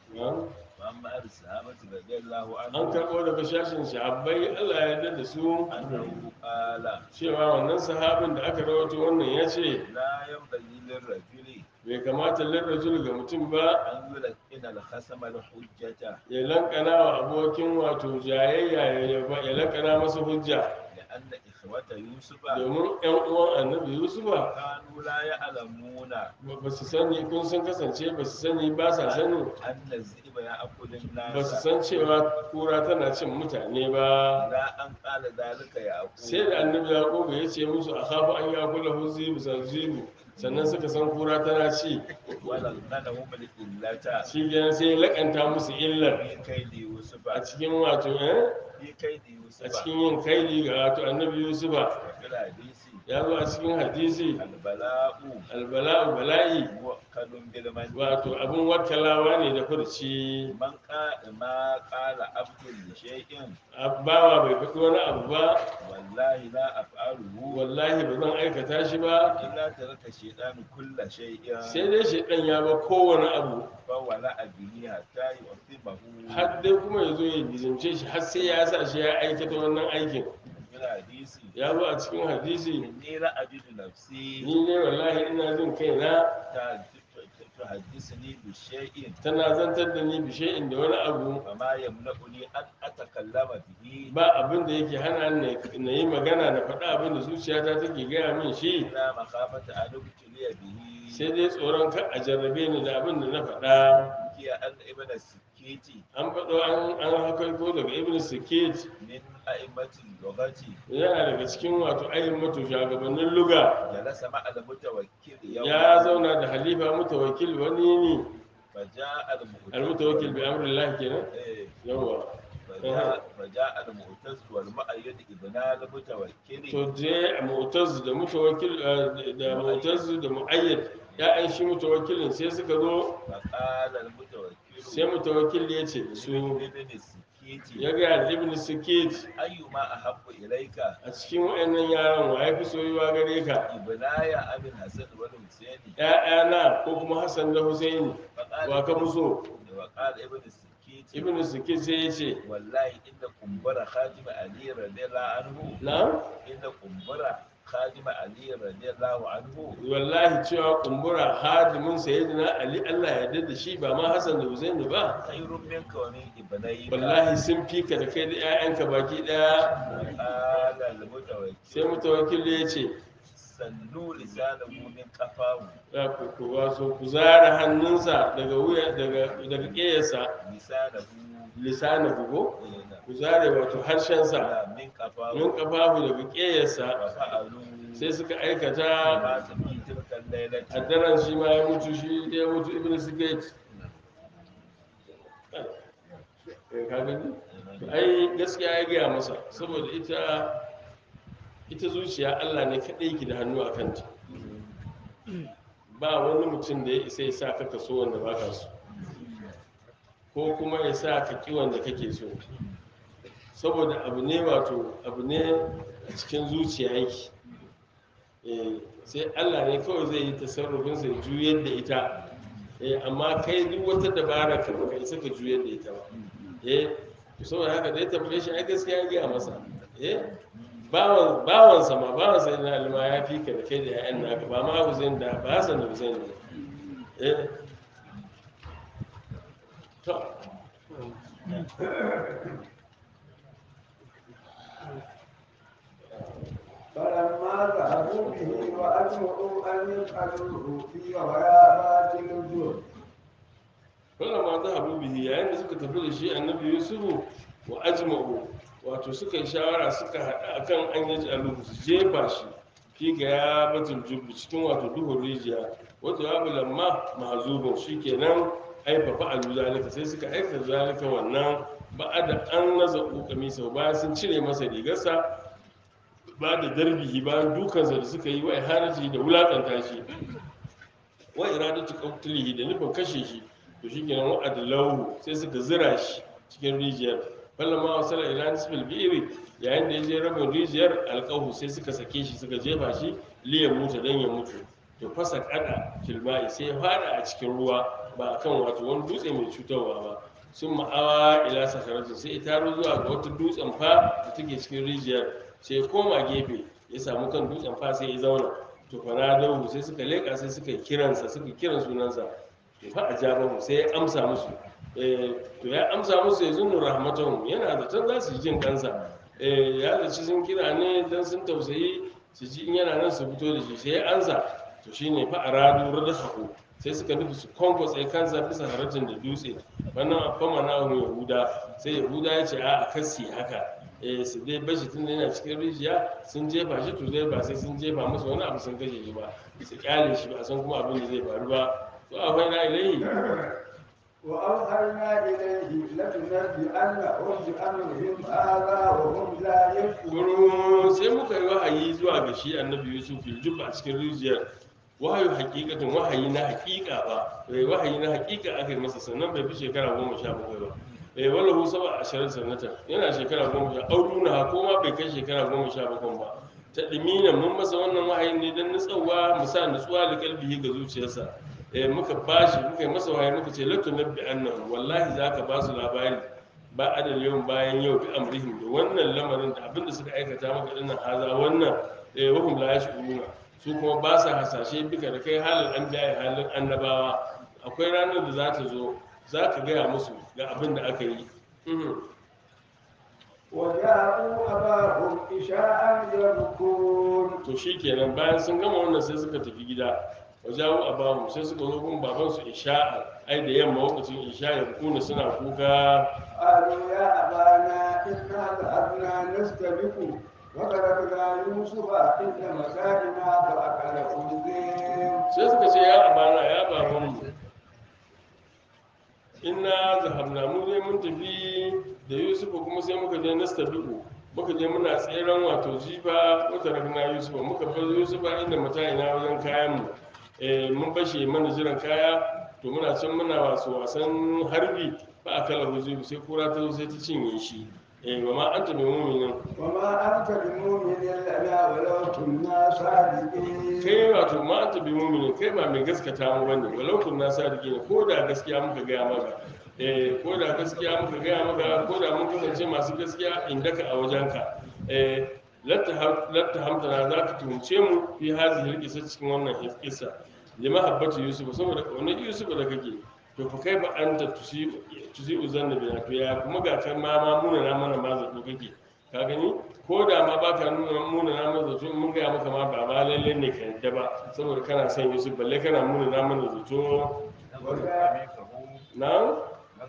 وأما الصحابة رضي الله an عنهم karɓo daga shashin sahabbai Allah ya yarda da su أنه قال cewa wannan sahabin da aka rawaito wannan ya ce لا ينبغي للرجل bai kamata lirrajul ga mutum ba أن يلقن الخصم الحجة ya lankana wa abokin wato jayayya ya ba- ya lankana masa hujja لأن إخوة يوسف domin yan uwan annabi yusufa كانوا لا يعلمون ba ba su sani kun sun kasance ba su sani ba sa sani أن الذئب يأكل ba su الناس san cewa kura tana cin mutane ba لا أن قال ذلك sai da يعقوب annabi yaqubu ya ce musu a kafa an yakula huzibu sanzibu sannan suka san kura tana ci ولقنهم الإلة shi kenan sai ya lakanta musu illar في كيد يوسف a cikin wato eh في كيد a يوسف cikin yin kaidi ga wato annabi yusufa وفي الحديث ya zo a cikin hadisi البلاء albala'u bala'i موكل بالمن wato abin wakalawa ne da furci من قال ما قال عبد لشيء bawa bai faɗi wani abu ba والله لا أفعله wallahi ba zan aikata shi ba إلا ترك الشيطان كل شيء sai dai shaidan ya ba kowane abu فولع به حتى يعصبه har dai kuma ya zo ya bizance shi har sai ya sa shi ya aikata wannan aikin في الحديث ya zo a cikin hadisi إني لا أجد نفسي ni ne wallahi ina jin kaina تحدثني بالشيء tana zantar da ni bishe inda wani abu وما يمنعني أن أتكلم به ba abin da yake hana ni na yi magana na faɗa abin da zuciyata take gaya min shi إلا مخافة أن أبتلي به sai dai tsoron kar a jarrabe ni da abin da na faɗa هي أن ابن السكيتي an faɗo an an hakaito daga ibn sikit من أئمة اللغة yana daga cikin wato ayin mato shugabannin luga جلس مع المتوكل ya يوما zauna da halifa mutawakkil wani ne فجاء al-mutawakkil المعتز bi amrillah kenan إيه، yawa فجاء فجاء المعتز والمؤيد ابن المتوكل to je mu'taz da mutawakkil eh, da mu'taz da mu'ayyad ya'yan shi mutawakkilin sai suka zo فقال المتوكل sai mutawakkil ya ce da su لابن السكيتي ya ga ibn sikit أيما أحب إليك a cikin wayannan yaran wa ya fi soyuwa gare ka ابناي أبي الحسن والحسين ‘ya'yana ko kuma Hassan da Husaini فقال wa ka fi so وقال ابن السكيتي ibn Sikit sai ya ce والله إن قنبرة خادم علي رضي الله عنه na إن قنبرة خادم علي رضي الله عنه wallahi cewa kumbura hadimin sayyidina Ali Allah ya yarda da shi ba ma Hassan da Husaini ba خير منك ومن ابنيك wallahi sun fi ka da kai da ‘ya'yanka baki ɗaya قال المتوكل sai mutawakkil ya ce سنوا لسانه من قفاه ya ku ku waso ku zara hannunsa daga wuya daga daga ƙeyarsa لسانه lisana bugo eh, na ku zare wato harshensa na min kafa min kafahu daga ƙeyarsa wa fa'alu sai suka aikata ma ta fi tilkan a lailati daren shi ma ya mutu shi da ya mutu ibn sigate ka gani to ai gaskiya ya gaya masa saboda ita ita zuciya Allah ne kaɗai ki da hannu a kanta ba wani mutum da ya isa ya sa ka so wanda ba ka so ko kuma ya sa ka ƙi wanda kake so saboda abu ne wato abu ne a cikin zuciya yake Eh, sai Allah ne kawai zai yi tasarrufin sai juyar da ita Eh, amma kai duk wata dabara ka baka isa ka juyar da ita ba eh to saboda haka da ya tambaye shi ai gaskiya ya gaya masa eh bawan bawan sama bawan sai na alma ya fi ka da kai da ƴaƴan naka ba ma Hussein da ba Hassan da Hussein ne eh to فلما ذهبوا به وأجمعوا أن يفعلوه في غيابات الوجود wannan ma za a bihi yayin da suka tafi da shi annabi yusufu wa ajma'u wato suka yi shawara suka haɗa akan an yaji aluhu su jefa shi fi ga ya batul jubbi cikin wato duhun rijiya wato ya bulamma mahzubun shikenan aifafa alu zalika sai suka aikata zalika wannan ba'ada an nazaku kamisa bayan sun cire masa rigarsa ba da darbihi bayan dukansa da suka yi wa ihanaci da wulakanta shi wa iradatu qatlihi da nufin kashe shi to shikenan wa adlahu sai suka zira shi cikin rijiyar fallama wasala ila nisbil bi'ri yayin da yaje rabin rijiyar alqahu sai suka sake shi suka jefa shi liya mutu dan ya mutu to fasa kada filma'i sai ya fada a cikin ruwa ba akan wato wani dutse mai cutarwa ba sun ma'awa ila sakaratin sai ita zuwa ga wata dutsen fa da take cikin rijiyar sai ya koma gefe ya samu kan dutsen fa sai ya zauna to fara dawo sai suka leka sai suka kiransa suka kiran sunansa to fa ajabahu sai ya amsa musu eh to ya amsa musu yanzu nur rahmatuhum yana da tan za su ji jin kansa eh ya zaci sun kira ne dan sun tausayi su ji in yana nan su fito da shi sai ya ansa to shine fa aradu radahu sai suka nufi su kwankwatsa kansa bisa haratin da dutse wannan fama na yahuda sai yahuda ya ce a kasi haka eh su dai bashi tun yana cikin rijiya sun jefa shi to zai ba sai sun jefa masa wani abu sun kashe shi ba su kyale shi ba a san kuma abin da zai faru ba to a bai na ilahi وأوحينا إليه لتنبئنهم بأمرهم هذا وهم لا يشعرون kuru sai muka yi wahayi zuwa ga shi annabi yusuf fil jubba a cikin rijiyar wahayi hakikatin wahayi na hakika ba eh wahayi na hakika aka yi masa sannan bai fi shekara goma sha bakwai ba eh wala hu saba ashirin sanata yana shekara goma sha auruna ko ma bai kai shekara goma sha bakwai ba ta dimina mun masa wannan wahayin ne dan nutsawa mu sa nutsuwa da kalbihi ga zuciyarsa eh muka bashi muka yi masa wahayi muka ce latu nabbi annahu wallahi zaka ba su labari ba adal yau bayan yau bi amrihim da wannan lamarin da abinda suka aikata maka dinnan haza wannan eh wahum la yashuruna su kuma ba sa hasashe bika da kai halin an biya halin annabawa akwai ranar da za ta zo za ka gaya musu ga abin da aka yi وجاءوا أباهم إشاء يبكون to shi kenan bayan sun gama wannan sai suka tafi gida wajawu abahu sai suka zo gun babansu isha'a ai da yamma lokacin isha ya kuna suna kuka قالوا يا أبانا إنا ذهبنا نستبق وتركنا يوسف عند متاعنا فأكله الذئب sai suka ce ya abana ya babanmu inna zahabna mu ne mun tafi da yusufu kuma sai muka je nastabiqu muka je muna tseren wato jifa wata ragna yusufa muka bar yusufa inda mutane wajen kayan mu eh mun bashe mana jiran kaya to muna can muna wasu wasan harbi ba akala huzu sai kura ta zo sai ta cinye shi eh wa ma anta bi mu'minin وما أنت بمؤمن لنا ولو كنا صادقين kai wato ma anta bi mu'minin kai ba mai gaskata mu bane walau kunna sadiqina ko da gaskiya muka ga maka eh ko da gaskiya muka ga maka ko da mun kasance masu gaskiya indaka a wajenka eh latta hamtana za ka tuhumce mu fi hazihi alqisa cikin wannan kissa lima habbatu yusuf saboda kaunar yusuf da kake to fa kai ba anta tusi tusi uzanna bina to ya kuma ga kai ma ma muna na mana ma zato kake ka gani ko da ma baka nuna muna na mana zato mun ga maka ma ba ma lalle ne ka yadda ba saboda kana son yusuf balle kana muna na mana zato na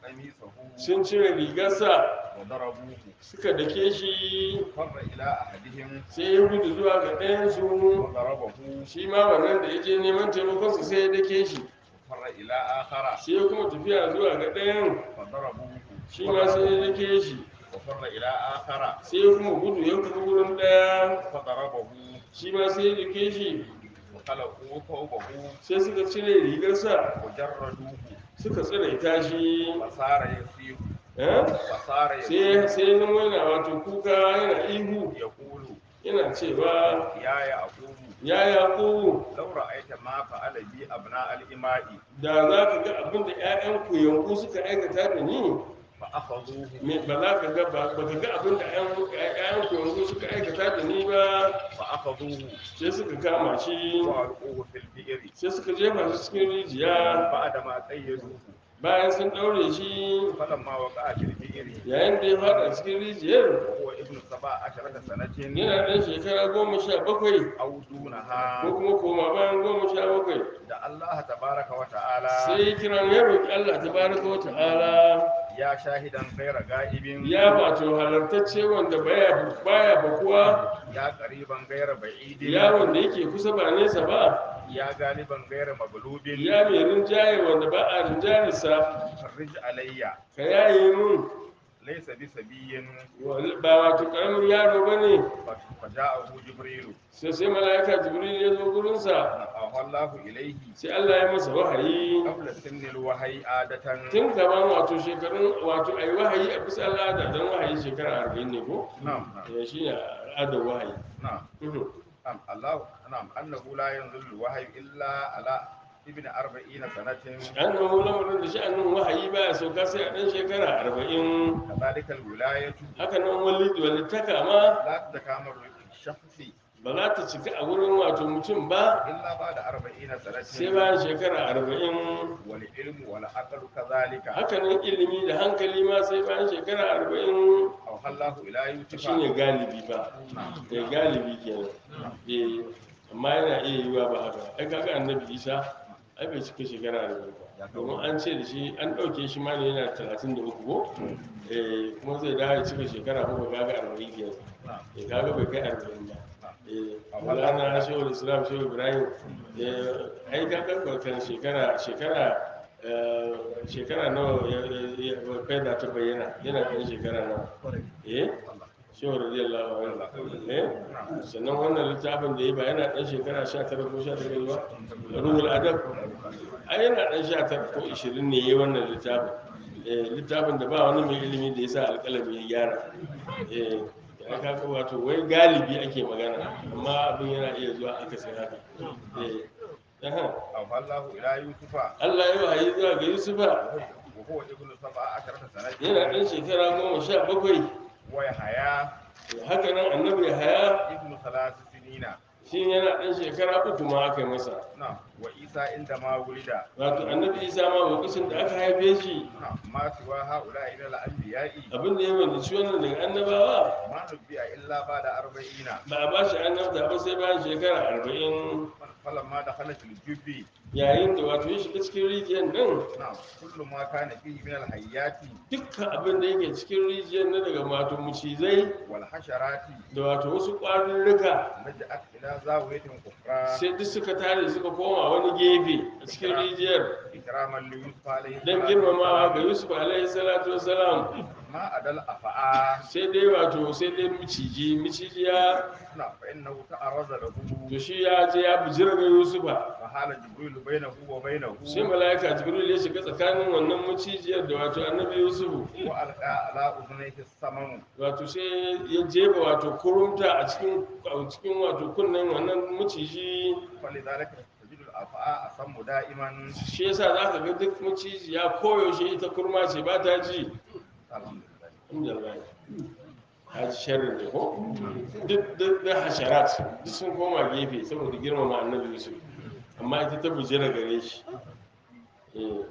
قميصه sun cire rigarsa وضربوه suka dake shi فر إلى أحدهم sai ya gudu zuwa ga ɗayansu وضربه shi ma wannan da ya je neman taimakonsa sai ya dake shi فر إلى آخر sai ya kuma tafiya zuwa ga ɗayan فضربوه shi ma sai ya dake shi وفر إلى آخر sai ya kuma gudu ya tafi wurin ɗaya فضربه shi ma sai ya dake shi وخلقوا ثوبه sai suka cire rigarsa وجردوه suka tsiraita shi فصار يصيح eh? فصار sai يصيح sai ya zama yana wato kuka yana ihu يقول yana cewa يا يعقوب ya yaƙubu لو رأيت ما فعل بي أبناء الإماء da za ka ga abin da 'ya'yanku yanku suka aikata da ni فأخذوه me ba za ka ga ba ba ka ga abin da 'ya'yanku yanku suka aikata da ni ba فأخذوه sai suka kama shi وألقوه في البئر sai suka jefa shi cikin rijiya بعدما قيدوه bayan sun ɗaure shi فلما وقع في البئر yayin da ya faɗa cikin rijiyar وهو ابن سبع عشرة سنة yana ɗan shekara goma sha bakwai أو دونها ko kuma koma bayan goma sha bakwai da Allah tabaraka wa ta'ala sai ya kira ya roƙi Allah tabaraka wa ta'ala ya shahidan ghaira ga'ibin ya wato halartacce wanda baya baya bakuwa ya qariban ghaira ba'idin ya wanda yake kusa ba nesa ba ya galiban ghaira maglubin ya mai rinjaye wanda ba a rinjayarsa farij alayya ka yaye mun laysa bi sabiyin ba wato karamin yaro ba ne fa ja'ahu jibril sai sai mala'ika jibril ya zo gurinsa Allahu ilayhi sai Allah ya masa wahayi qabla sinnil wahyi adatan tun gaban wato shekarun wato ayi wahayi a bisa al'ada don wahayi shekara arba'in ne ko na'am na'am ya shi ne al'adar wahayi na'am Mhm. na'am Allah na'am annahu la yanzilu wahyu illa ala ibn arba'ina sanatin annahu lamarin da sha'anin wahayi baya sauka sai a ɗan shekara arba'in kadhalika alwilayatu haka nan walid walittaka ma la takamalu shakhsi ba za ta cika a wurin wato mutum ba illa ba'da arba'ina sai sanatin bayan shekara arba'in wal ilmu wal aqlu kadhalika haka nan ilimi da hankali ma sai bayan shekara arba'in aw hallahu ila yusufa shine galibi ba da galibi kenan eh amma yana iya yiwuwa ba haka ai kaga annabi isa ai bai cika shekara arba'in ba domin an ce da shi an ɗauke shi ma ne yana talatin da uku ko eh kuma zai dawo ya cika shekara uku kaga arba'in kenan eh kaga bai kai arba'in ba eh Maulana Shehul Islam Shehu Ibrahim eh ai kaga barkan shekara shekara eh, shekara nawa ya ya- ya- kai da ta bayyana yana kan shekara nawa eh shehu radiyallahu anhu eh sannan wannan littafin da ya ba yana dan shekara sha tara ko sha takwas ba ruhul adab ai yana dan sha tara ko ishirin ne yayi wannan littafin eh littafin da ba wani mai ilimi da ya sa alƙalami ya gyara eh ya kaga wato wai galibi ake magana amma abin yana iya zuwa aka sai haka eh aha. aw hallahu ila yusufa Allah ya wahayi zuwa ga Yusufa wa huwa ibn sab'a asharata sanatin yana dan shekara goma sha bakwai wa yahya haka nan annabi Yahaya ibn thalath sinina shi yana dan shekara uku ma aka yi masa na wa isa inda ma wulida wato annabi Isa ma lokacin da aka haife shi na ma siwa haula ila al anbiya'i abin da ya wanda shi wannan daga annabawa ma nubbiya illa ba'da arba'ina ba a ba shi annabta ba sai bayan shekara arba'in falamma dakhala fil jubbi yayin da wato ya shiga cikin rijiyar nan na kullu ma kana fihi min al hayyati dukkan abin da yake cikin rijiyar nan daga wato mucizai wal hasharati da wato wasu ƙwarurruka naj'at ila zawiyatin ukhra sai duk suka tare suka koma wani gefe a cikin rijiyar ikraman li yusuf alayhi don salatu girmamawa ga wassalam. yusuf alaihi salatu wasalam ma adal afa'a sai dai wato sai dai miciji micijiya na fa innahu ta'arrada lahu to shi ya je ya bijira ga yusufa fa hala jibril bainahu wa bainahu sai mala'ika jibril ya shiga tsakanin wannan macijiyar da wato annabi yusufu wa alqa ala udhnayhi samam wato sai ya jefa wato kurumta a cikin a cikin wato kunnen wannan maciji falidhalika tajidu al afa'a asammu da'iman shi yasa za ka ga duk macijiya koyaushe ita kurma ce ba ta ji alhamdulillah alhamdulillah ta ji sharrin da ko duk duk da hasharat duk sun koma gefe saboda girmama annabi yusuf amma ita ta bujira gare shi Eh.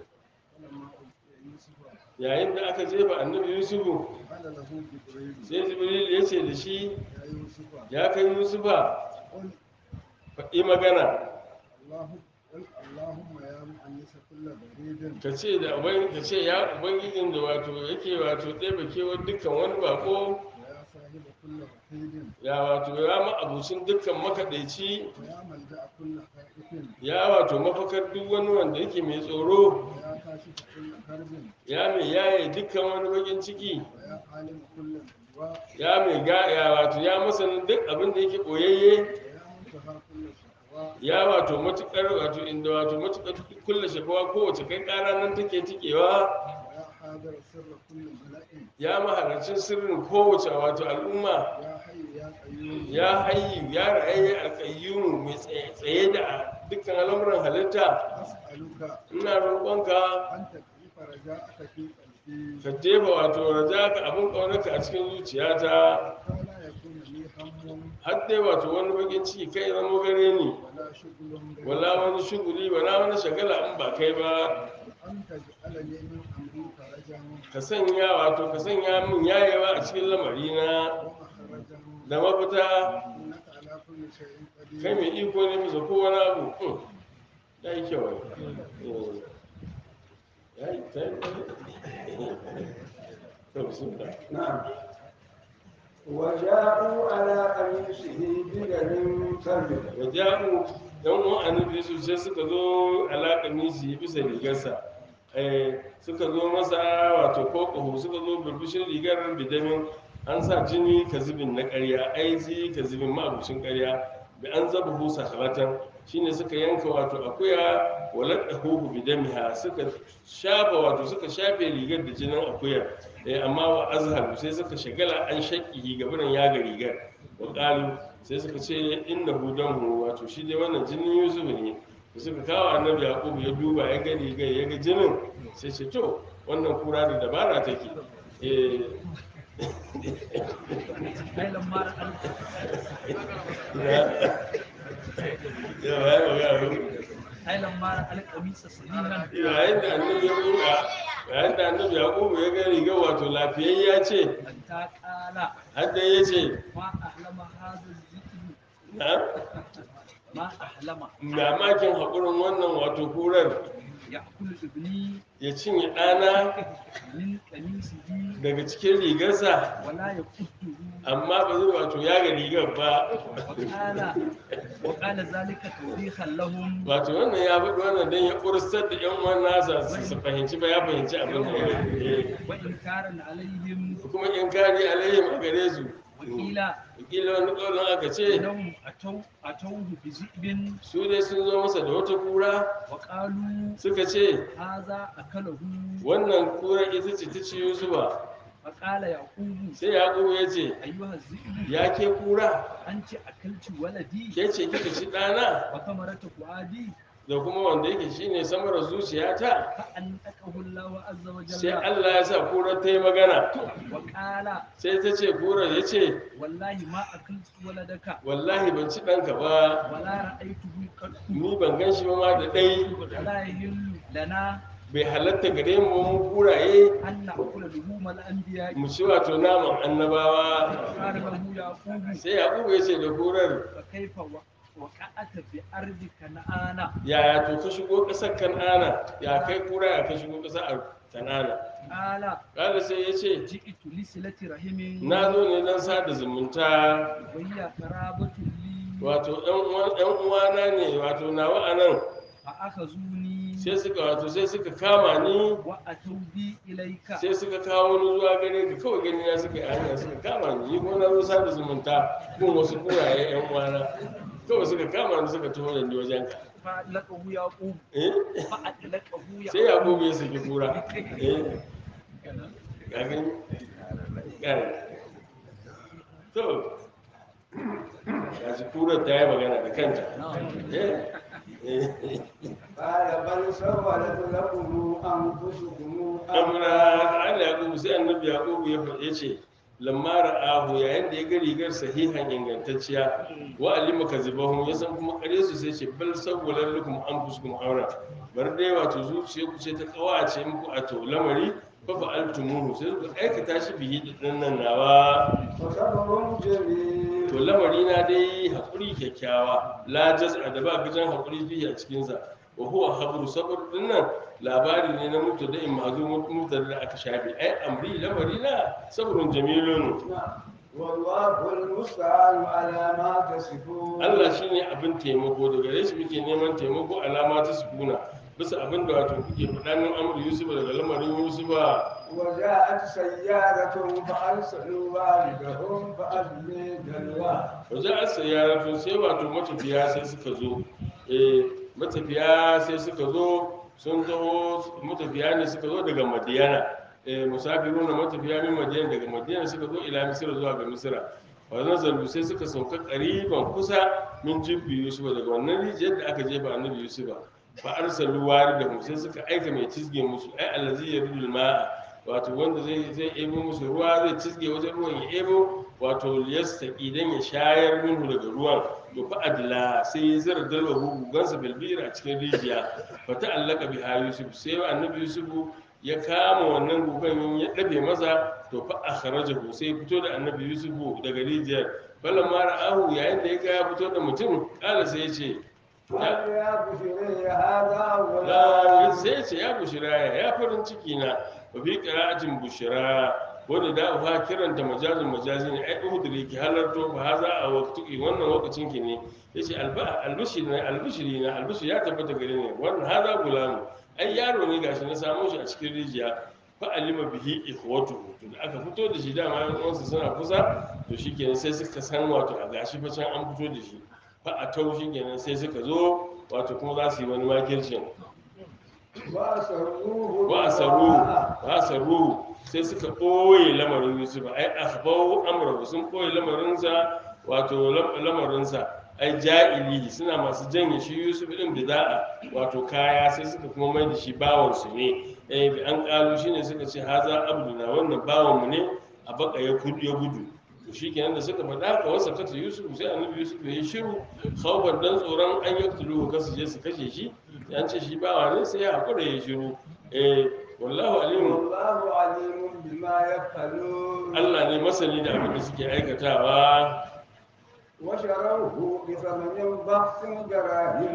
yayin da aka jefa annabi yusufu قال له جبريل sai jibril ya ce da shi يا يوسف ya kai yusufa قل faɗi magana الله قل اللهم يا مؤنس كل بريد ka ce da uban ka ce ya ubangijin da wato yake wato ɗebe kewar dukkan wani bako ويا صاحب كل وحيد ya wato ya ma'abucin dukkan makaɗaici ويا ملجأ كل خائف ya wato mafakar duk wani wanda yake mai tsoro ويا كاشف كل كرب ya mai yaye dukkan wani bakin ciki ويا عالم كل الأجواء ya mai ga ya wato ya masanin duk abin da yake ɓoyayye ويا منتهى كل شكوى ya wato matuƙar wato inda wato matuƙar kulle shafawa kowace kai ƙara nan take tikewa ويا حاضر سر كل ملأ ya mahalarcin sirrin kowace wato al'umma يا حي يا قيوم ya hayyu ya ra'ayi alƙayyumu mai tsaye tsaye da dukkan al'amuran halitta أسألك ina roƙonka أن تكيف رجاءك في قلبي ka jefa wato raja ka abin ƙaunarka a cikin zuciyata حتى لا يكون لي هم har dai wato wani bakin ciki kai zama gare ni ولا شغل غيرك wala wani shuguli wala wani shagala in ba kai ba أن تجعلني من أمري فرجا ka sanya wato ka sanya min yayewa a cikin lamarina ومخرجا da mafita إنك على كل شيء kai قدير mai iko ne bisa kowane abu Hmm. ya yi kyau Eh. ya yi ta yi to bismillah نعم وجاءوا على قميصه بدم كذب waja'u yan uwan annabi su sai suka zo alaƙa misi bisa rigarsa eh suka zo masa wato ko ƙaho suka zo burbushin rigar bidamin an sa jini ka zubin na ƙarya aizi ka zubin ma'abucin ƙarya bi an zaba husa halatan shine suka yanka wato akuya walat dahuhu bidamiha suka shafa wato suka shafe rigar da jinin akuya eh amma wa azhar sai suka shagala an shakki gabanin yaga rigar wa qalu sai suka ce innahu damu wato shi dai wannan jinin yusuf ne da suka kawo annabi yaqub ya duba ya ga rigar ya ga jinin sai ce to wannan kura da dabara take eh ai lamma al ya ya ya ai lamma al qamisa sahihan yayin da annabi ya buɗa yayin da annabi yaqubu ya ga rigar wato lafiyayya ce ta qala har da ya ce ma ahlama hadha zikru na ma ahlama mamakin haƙurin wannan wato kurar ya'kulu ibni ya cinye ɗana min qamisihi daga cikin rigarsa wala yaquddu amma ba zai wato ya ga rigar ba وقال وقال ذلك توبيخا لهم wato wannan ya faɗi wannan don ya ƙurstar da ƴan uwan nasa su su fahimci ba ya fahimci abin da ya yi وإنكارا عليهم kuma in kari alayhim a gare su وقيل kila wani ƙaunar aka ce إنهم أتوا أتوه بذئب su dai sun zo masa da wata kura وقالوا suka ce هذا أكله wannan kurar ita ce ta ci yusufa فقال يعقوب sai yaƙubu ya ce أيها الذئب ya ke kura أنت أكلت ولدي ke ce kika ci ɗana وثمرة فؤادي da kuma wanda yake shine samar zuciyata فأنطقه الله عز sai وجل Allah ya sa kurar ta yi magana وقال sai ta ce kurar ya ce والله ما أكلت ولدك wallahi ban ci ɗanka ba ولا رأيته قط ni ban gan shi ba ma da ɗai ولا يهل لنا bai halatta gare mu ba mu kuraye أن نأكل لحوم الأنبياء mu ci wato naman annabawa قال له يعقوب sai yaƙubu ya ce da kurar فكيف و- وقعت بأرض كنعان yaya to ka shigo ƙasar kan'ana ya kai kura ya ka shigo ƙasar kan'ana قال ƙada sai ya ce جئت لصلة رحم na zo ne don sada zumunta وهي قرابة لي wato ɗan uwana ne wato nawa a nan فأخذوني sai suka wato sai suka kama ni وأتوا بي إليك sai suka kawo ni zuwa gare ka kawai gani na suka yi hanya suka kama ni ni kuma na zo sada zumunta kun wasu kuraye yan uwana kawai suka kama ni suka taho da ni wajen ka فأطلقه يعقوب eh فأطلقه sai يعقوب yakubu ya saki kura eh ga gani gani to gashi kurar ta yi magana da kanta eh eh قال بل سولت لكم أنفسكم amra أمرا Allah ya gubu sai annabi yaqubu ya faɗe ce lamma ra'ahu yayin da ya ga rigar sahihan ingantacciya wa alima kazibahu ya san kuma kare su sai ce bal sawwalan lakum anfusukum amra bar dai wato zuciya ku ce ta kawace muku a to lamari fa fa'altumuhu sai ku aikata shi bihi din nan nawa فصبر جميل to lamari na dai hakuri kyakkyawa la jaz'a da ba gajan hakuri bihi a cikin sa wa huwa habru sabr dinnan labari ne na mubtada'in mahzum mubtada da aka shafe ai amri lamarina sabrun jamilun والله المستعان على ما تصفون Allah shine abin taimako daga gare shi muke neman taimako alama ta sukuna bisa abin da wato kuke faɗa min amru yusuf daga lamarin yusufa وجاءت سيارة فأرسلوا والدهم فأدلي دلوه wajen a sayyaratun sai wato matafiya sai suka zo eh matafiya sai suka zo sun zo matafiya ne suka zo daga madiyana eh musafiru na matafiya min madiyana daga madiyana suka zo ila misira zuwa ga misira wannan zalu sai suka sauka ƙariban kusa min jibbi yusuf daga wannan rijiyar da aka jefa annabi yusuf fa arsalu waridahum sai suka aika mai cizge musu ai allazi yaridul ma'a wato wanda zai zai ebo musu ruwa zai cizge wajen ruwan ya ebo wato liyasta idan ya shayar minhu daga ruwan to fa adla sai ya zira dalwa gugansa bilbir a cikin rijiya fa ta'allaka biha yusuf sai annabi yusuf ya kama wannan gugan ya dabe masa to fa akhrajahu sai ya fito da annabi yusuf daga rijiyar balan ma ra'ahu yayin da ya ga ya fito da mutum kala sai ya ce قال يا بشري هذا ya غلام sai ya ce ya bushira ya farin ciki na wa fi qira'atin bushira wanda da uha kiranta majazin majazi ne ai udri ki halarto ba haza a waqti wannan lokacin ki ne yace alba albishiri na albishiri na albishiri ya tabbata gare ni wannan haza gulamu ai yaro ne gashi na samu shi a cikin rijiya fa alima bihi ikhwatu to da aka fito da shi dama yan uwansa suna kusa to shikenan sai suka san wato a gashi fa can an fito da shi fa a tau shikenan sai suka zo wato kuma za su yi wani makircin وأسروه wa asaru wa asaru sai suka ɓoye lamarin yusuf ai akhbaru amrahu sun ɓoye lamarinsa wato lam- lamarinsa ai ja'ili suna masu janye shi yusuf din bida'a wato kaya sai suka kuma mai da shi bawan su ne eh bi an kalu shine suka ce haza abduna wannan bawan mu ne a baka ya kudu ya gudu to shikenan da suka faɗa ka wasa kata yusuf sai annabi yusuf ya yi shiru khawfan dan tsoron an yaktulu ka su je su kashe shi an ce shi bawa ne sai ya hakura ya shiru eh wallahu alimu والله عليم بما يفعلون Allah ne masani da abin da suke aikatawa وشروه بثمن بخس دراهم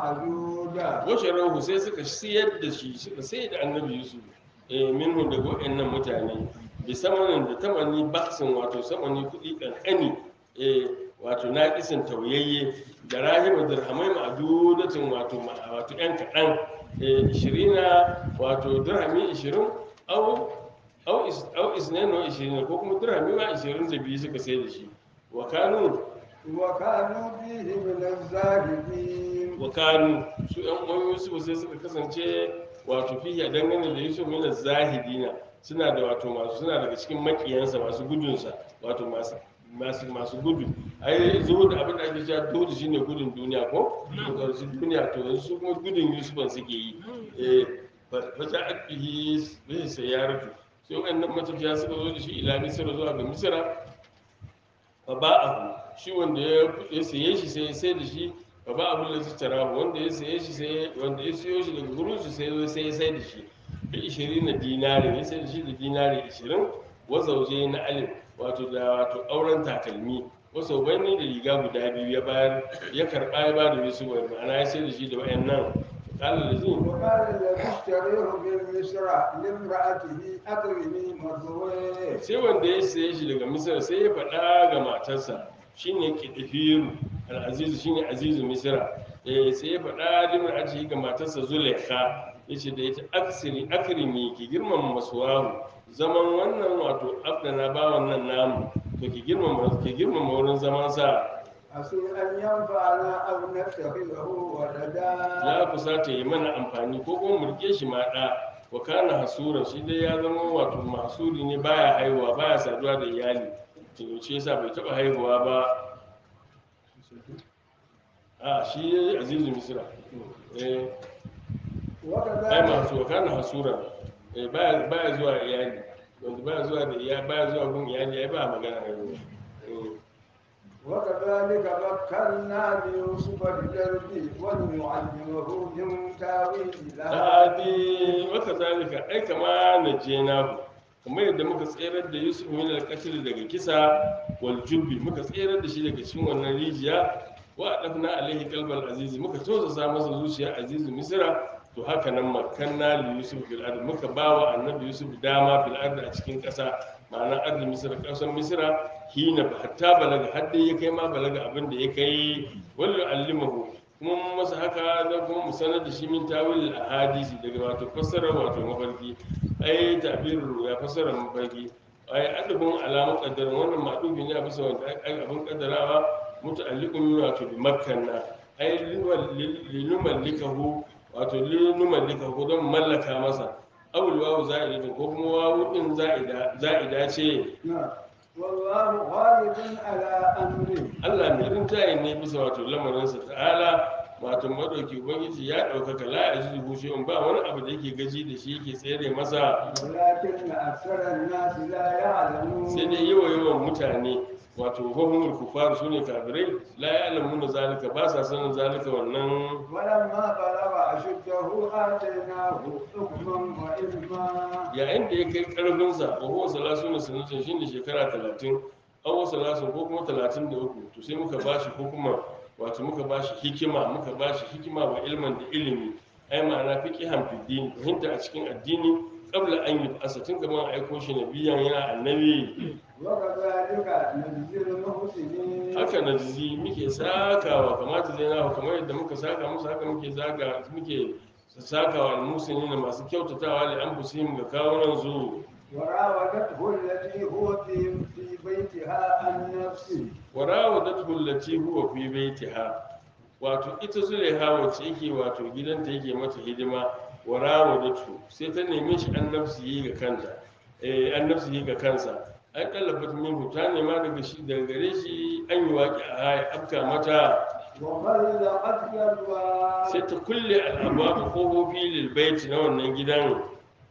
معدودة washe rahu sai suka siyar da shi suka sai da annabi yusuf eh minhu daga waɗannan mutane bi samanin da tamani baksin wato samani kuɗi ƙanƙani eh wato naƙisin tauyayye da rahima dirhamai ma'adudatin wato ma- wato ƴan kaɗan eh ishirina wato dirhami ishirin au au is au isnaini wa ishirin ko kuma dirhami ma ishirin da biyu suka sai da shi wa kanu وكانوا فيه من الزاهدين wa kanu su yan uwan yusuf sai suka kasance wato fiye dangane da yusuf mina zahidina suna da wato masu suna daga cikin makiyansa masu gudunsa wato masu masu masu gudu ai zuhud abin da ake cewa zuhud shine gudun duniya ko to su duniya to yanzu su kuma gudun yusuf suke yi eh fa ta abihi bai sayaratu sai wannan matafiya suka zo da shi ila misra zuwa ga misra fa ba'ahu shi wanda ya ya saye shi sai ya sai da shi fa ba'ahu lazi tarahu wanda ya saye shi sai wanda ya siyo shi daga gurin shi sai ya zo sai ya sai da shi bi ishirin dinari ya sai da shi da dinari ishirin wa zauje na alif wato da wato auren takalmi wasu bani da riga guda biyu ya bayar ya karba ya bada yusuf wa ma'ana ya sai da shi da wayannan kala da zin وقال الذي اشتريه بالمصر لامرأته أكرمي مثواه sai wanda ya saye shi daga misir sai ya faɗa ga matarsa shine kidifiru al-aziz shine azizu misra eh sai ya faɗa limar aji ga matarsa zulaikha yace da ita aksiri akrimi ki girmama masuwahu zaman wannan wato afdana ba wannan namu to ki girmama ki girmama wurin zaman sa عسى أن ينفعنا أو نتخذه ولدا ya kusata yi mana amfani ko kuma mu rike shi ma da wa kana hasura shi dai ya zama wato masuri ne baya haihuwa baya saduwa da iyali to shi yasa bai taba haihuwa ba a shi azizu misra eh ai وكذلك masu wa kana hasura eh baya baya zuwa iyali wanda baya zuwa da iyali baya zuwa gun iyali ai ba magana haihuwa eh وكذلك مكنا ليوسف في الأرض ولنعلمه من تاويل Dadi waka zalika ai kama na je nahu kamar yadda muka tserar da Yusuf min al daga kisa wal jubbi muka tserar da shi daga cikin wannan rijiya wa adafna alaihi qalbal azizi muka tosa masa zuciya azizu misra to haka nan makanna li yusuf fil ard muka bawa annabi yusuf dama fil ard a cikin ƙasa ma'ana ardi misra ƙasar misra hina hatta balaga har dai ya kai ma balaga abin da ya kai wallu allimahu kuma mun masa haka da kuma mu sanar da shi min tawil ahadisi daga wato fassarar wato mafarki ai ta'birul ya fassara mafarki ai adabun alamu qaddarin wannan madubi ne a bisa wanda abin kaddarawa muta'alliqun wato bi makkanna ai linumallikahu wato linumallikahu don mallaka masa awul wawu za'idatun ko kuma wawu din za'ida za'ida ce والله غالب على أمره Allah mai rinjaye ne bisa wato lamarinsa ta'ala wato madauki ubangiji ya ɗaukaka la ya ji bushe in ba wani abu da yake gaji da shi yake tsere masa ولكن أكثر الناس لا يعلمون sai dai yawa yawan mutane wato hukumul kufar su ne kafirai la ya alamu da zalika ba sa sanin zalika wannan ولما بلغ أشده آتيناه حكما وعلما yayin da ya kai karfinsa wa huwa salasu na sanatin shine shekara talatin aw salasu ko kuma talatin da uku to sai muka bashi hukuma wato muka bashi hikima muka bashi hikima wa ilman da ilimi ai ma'ana fiqihan fi din fahimta a cikin addini qabla an yi asatin gaban aiko shi nabiyan yana annabi وكذلك نجزي المحسنين haka na jizi muke sakawa kamata zai nawa kamar yadda muka saka musu haka muke zaga muke sakawa almusini na masu kyautatawa da an fusim ga kawunan su وراودته التي هو في في بيتها عن نفسه warawadatu allati huwa fi baitiha wato ita zulaiha wacce yake wato gidanta yake mata hidima warawadatu sai ta neme shi an nafsi ga kanta eh an nafsi ga kansa ai talabat minhu ta nema daga shi daga gare shi an yi waki a haya afka mata وغلقت يدها sai ta kulle al'abwab kofofi lil bait na wannan gidan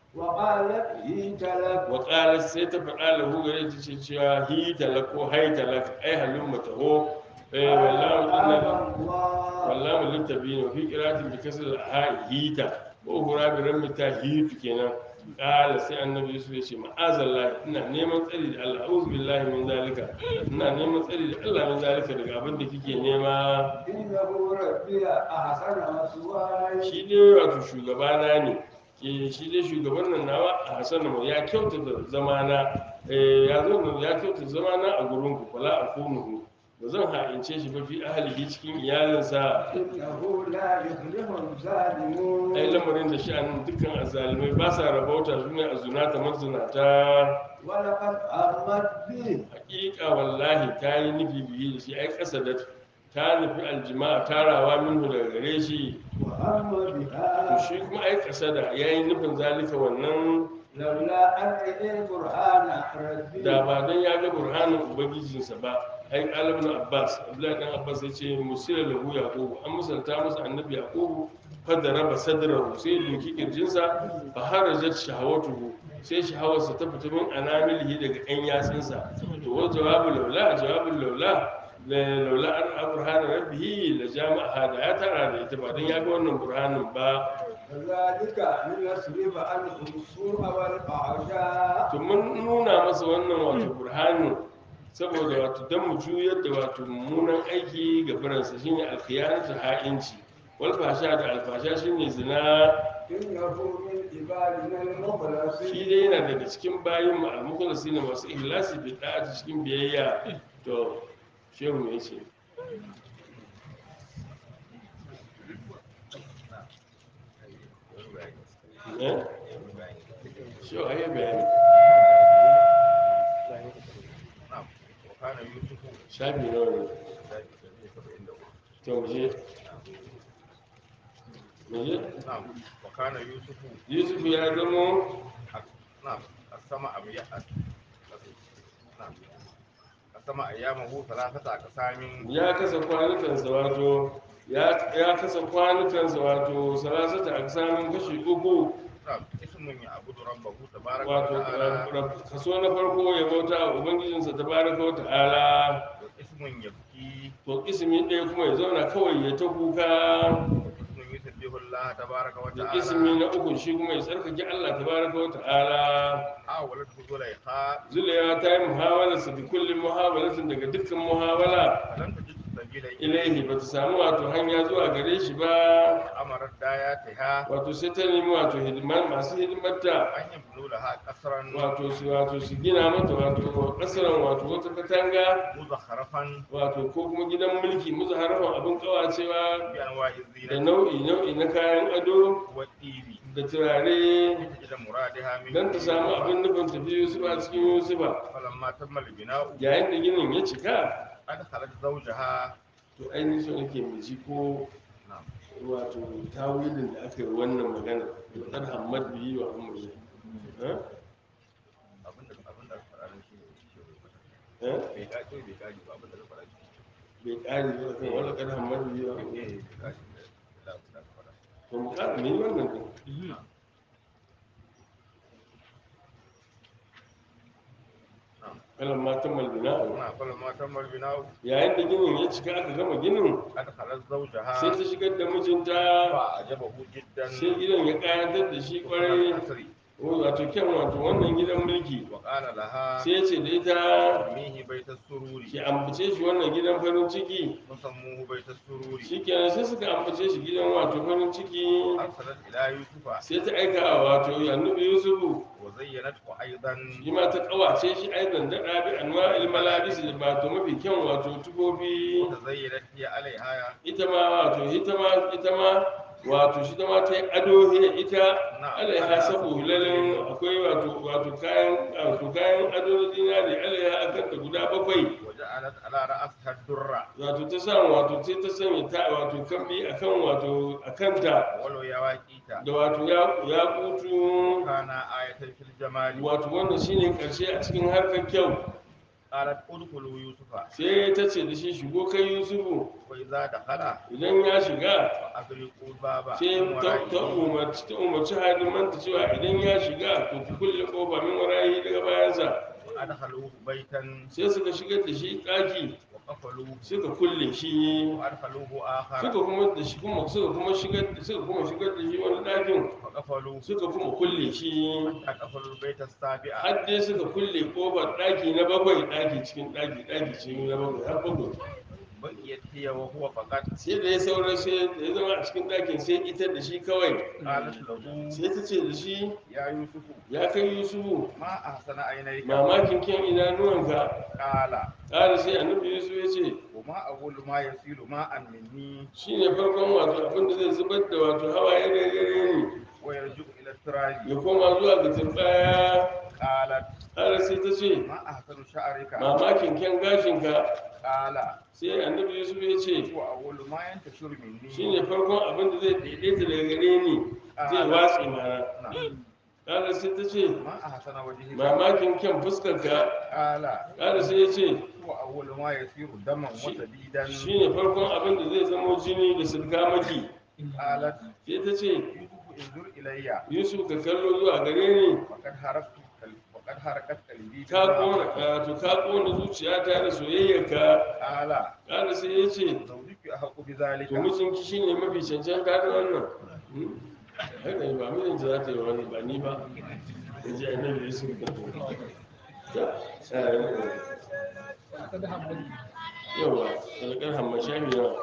وقالت هيت لك wa qalat sai ta faɗa lahu gare ta ce cewa hi talak ko hai talak ai halum mataho eh wallahi inna قال الله wallahi litabina fi qiratin bi kasr al-ha hita wa hura bi ramita hitu kenan qala sai annabi yusuf ya ce ma'azallah ina neman tsari da Allah a'udhu billahi min zalika ina neman tsari da Allah min zalika daga abin da kike nema إنه ربي أحسن مثواي shi ne wato shugabana ne ke shi dai shugaban nan nawa a hasan mu ya kyautata zamana eh ya zo nan ya kyautata zamana a gurin ku fala akunuhu ba zan ha'ince shi ba fi ahlihi cikin iyalinsa إنه لا يفلح الظالمون ai lamarin da sha'anin dukkan azalimai ba sa rabauta su ne azunata mazunata ولقد أمت به hakika wallahi ta yi nufi biyu da shi ai kasa da ta nufi aljima'a tarawa minhu daga gare shi وهم to بها shi kuma ai kasa da ya yi nufin zalika wannan لولا أن رأى برهان ربي da ba don ya ga burhanin ubangijinsa ba ai qalibun abbas abdullahi dan abbas ya ce musila lahu yaqubu an musalta masa annabi yaqubu fadda raba sadrahu sai doki kirjinsa fa harajat shahawatuhu sai shahawarsa ta fita min anamilihi daga ɗan yatsinsa to wa jawabu laula jawabu laula la laula an burhana rabbihi la jama'a hada ya tara da ita ba don ya ga wannan burhanin ba كذلك لنصرف عنه السوء والفحشاء to mun nuna masa wannan wato burhanin saboda wato dan mu juyar da wato mummunan aiki ga biransa shine alkhiyanatu ha'inci wal fasha da alfasha shine zina إنه من عبادنا المخلصين shi dai yana daga cikin bayin mu almukhlasin masu ikhlasi bi da'ati cikin biyayya to shehu me yace eh shehu ayi bayani نعم وكان يوسف shafi nawa ne to mu je mu je نعم وكان يوسف yusuf ya zamo نعم السماء أبيات نعم السماء أيامه ثلاثة أقسام ya kasa kwanukansa wato ya ya kasa kwanukansa wato salasata aksamin kashi uku نعم اسم يعبد ربه تبارك wato وتعالى rab- kaso na farko ya bauta wa ubangijinsa tabaraka wa ta'ala واسم يبكي to ismi ɗaya kuma ya zauna kawai ya ta kuka واسم يسبح الله تبارك da ismi وتعالى na uku shi kuma ya tsarkake Allah tabaraka wa ta'ala حاولت زليخاء zuliya ta yi muhawalarsa da kullum muhawalatin daga dukkan muhawala فلم تجد sabila ilaihi ba ta samu wato hanya zuwa gare shi ba amarat dayatiha wato sai ta nemi wato hidimar masu hidimarta an yabnu laha qasran wato su wato su gina mata wato kasaran wato wata katanga muzakharafan wato ko kuma gidan mulki musu harafin abin kawacewa bi anwa'i da zinati nau'i nau'i na kayan ado wa tibi da turare ila muradiha min don ta samu abin nufin tafi yusufa a cikin yusufa falamma tamma al-bina'u yayin da ginin ya cika adkhalat zawjaha to ainihin so nake mu ji ko na'am wato tawilin da aka yi wannan magana da ɗan hamad biyi wa amurka abinda abinda aka fara shi ne shi bai bai kaji bai kaji ba abinda aka fara shi ƙari ba kan wani ɗan hamad biyi wa amurka eh bai kaji da abinda aka fara to mu ƙara ne wannan ɗin kalan matan malbina na falamma tamma al-bina'u yayin da ginin ya cika aka gama ginin adkhalat sai zawjaha ta shigar da mijinta fa ajabahu jiddan sai gidan ya ƙayatar da shi ƙwarai asri wato kyan wato wannan gidan mulki wa qala laha sai ya ce da ita mihi baita sururi ki ambace shi wannan gidan farin ciki musammuhu baita sururi shikenan sai suka ambace shi gidan wato farin ciki arsalat ila yusufa sai ta aika wa wato annabi yusufu wa zayyanathu aidan shi ma ta kawace shi aidan daɗa bi anwa'il malabis da wato mafi kyan wato tufofi tazayyanat hiya alaiha ita ma wato ita ma ita ma wato shi ta ma ta yi ado he ita alaiha sabu hulalin akwai wato wato kayan wato kayan ado na dinari alaiha akan ta guda bakwai wa ja'alat ala ra'siha durra wato ta sa wato sai ta sanya ta wato kambi akan wato akanta walau ya waqita da wato ya ya kutu kana ayatan fil jamali wato wannan shine karshe a cikin harkar kyau qalat udkhulu yusufa sai ta ce da shi shigo kai yusufu wa idza dakhala idan ya shiga fa aghliqu baba sai ta ta umarci ta umarci hadimanta cewa idan ya shiga to ku kulle kofa min warayi daga bayansa wa adkhaluhu baitan sai suka shigar da shi ɗaki wa qafaluhu suka kulle shi wa adkhaluhu akhar suka kuma da shi kuma suka kuma shigar suka kuma shigar da shi wani ɗakin wa qafaluhu suka kuma kulle shi hatta qafalu baita sabi'a har dai suka kulle kofar ɗaki na bakwai ɗaki cikin ɗaki ɗaki cikin na bakwai har bakwai baqiyat hiya wa huwa faqat sai da ya sauran sai da ya zama a cikin ɗakin sai ita da shi kawai qalat lahu sai ta ce da shi ya yusufu ya kai yusufu ma ahsana aynayka mamakin kyan idanuwanka qala ƙara sai annabi yusuf ya ce wa ma awwalu ma yasilu ma'an minni shi ne farkon wato abin da zai zubar da wato hawaye daga gare ni wa yarji'u ila turabi ya koma zuwa ga turbaya qalat ƙara sai ta ce ma ahsanu sha'rika mamakin kyan gashinka qala sai annabi yusuf ya ce wa awwalu ma yantashuru minni shi ne farkon abin da zai daidaita daga gare ni zai watse mana na'am ƙara sai ta ce ma ahsana wajhika mamakin kyan fuskarka qala ƙara sai ya ce wa awwalu ma yasiru daman wa sadidan shi ne farkon abin da zai zamo jini da sulka maki qalat sai ta ce yusufu inzur ilayya yusuf ka kallo zuwa gare ni faqad haraktu faqad harakat qalbi ka kona wato ka kona zuciyata da soyayyarka qala ƙara sai ya ce zawjuki ahqqu bi to zalika mijinki shi ne mafi cancanta da wannan Hmm? haka ne ba mijinta za ta yi wani ba ni ba in ji annabi yusuf yawa talakar hamma shafi yawa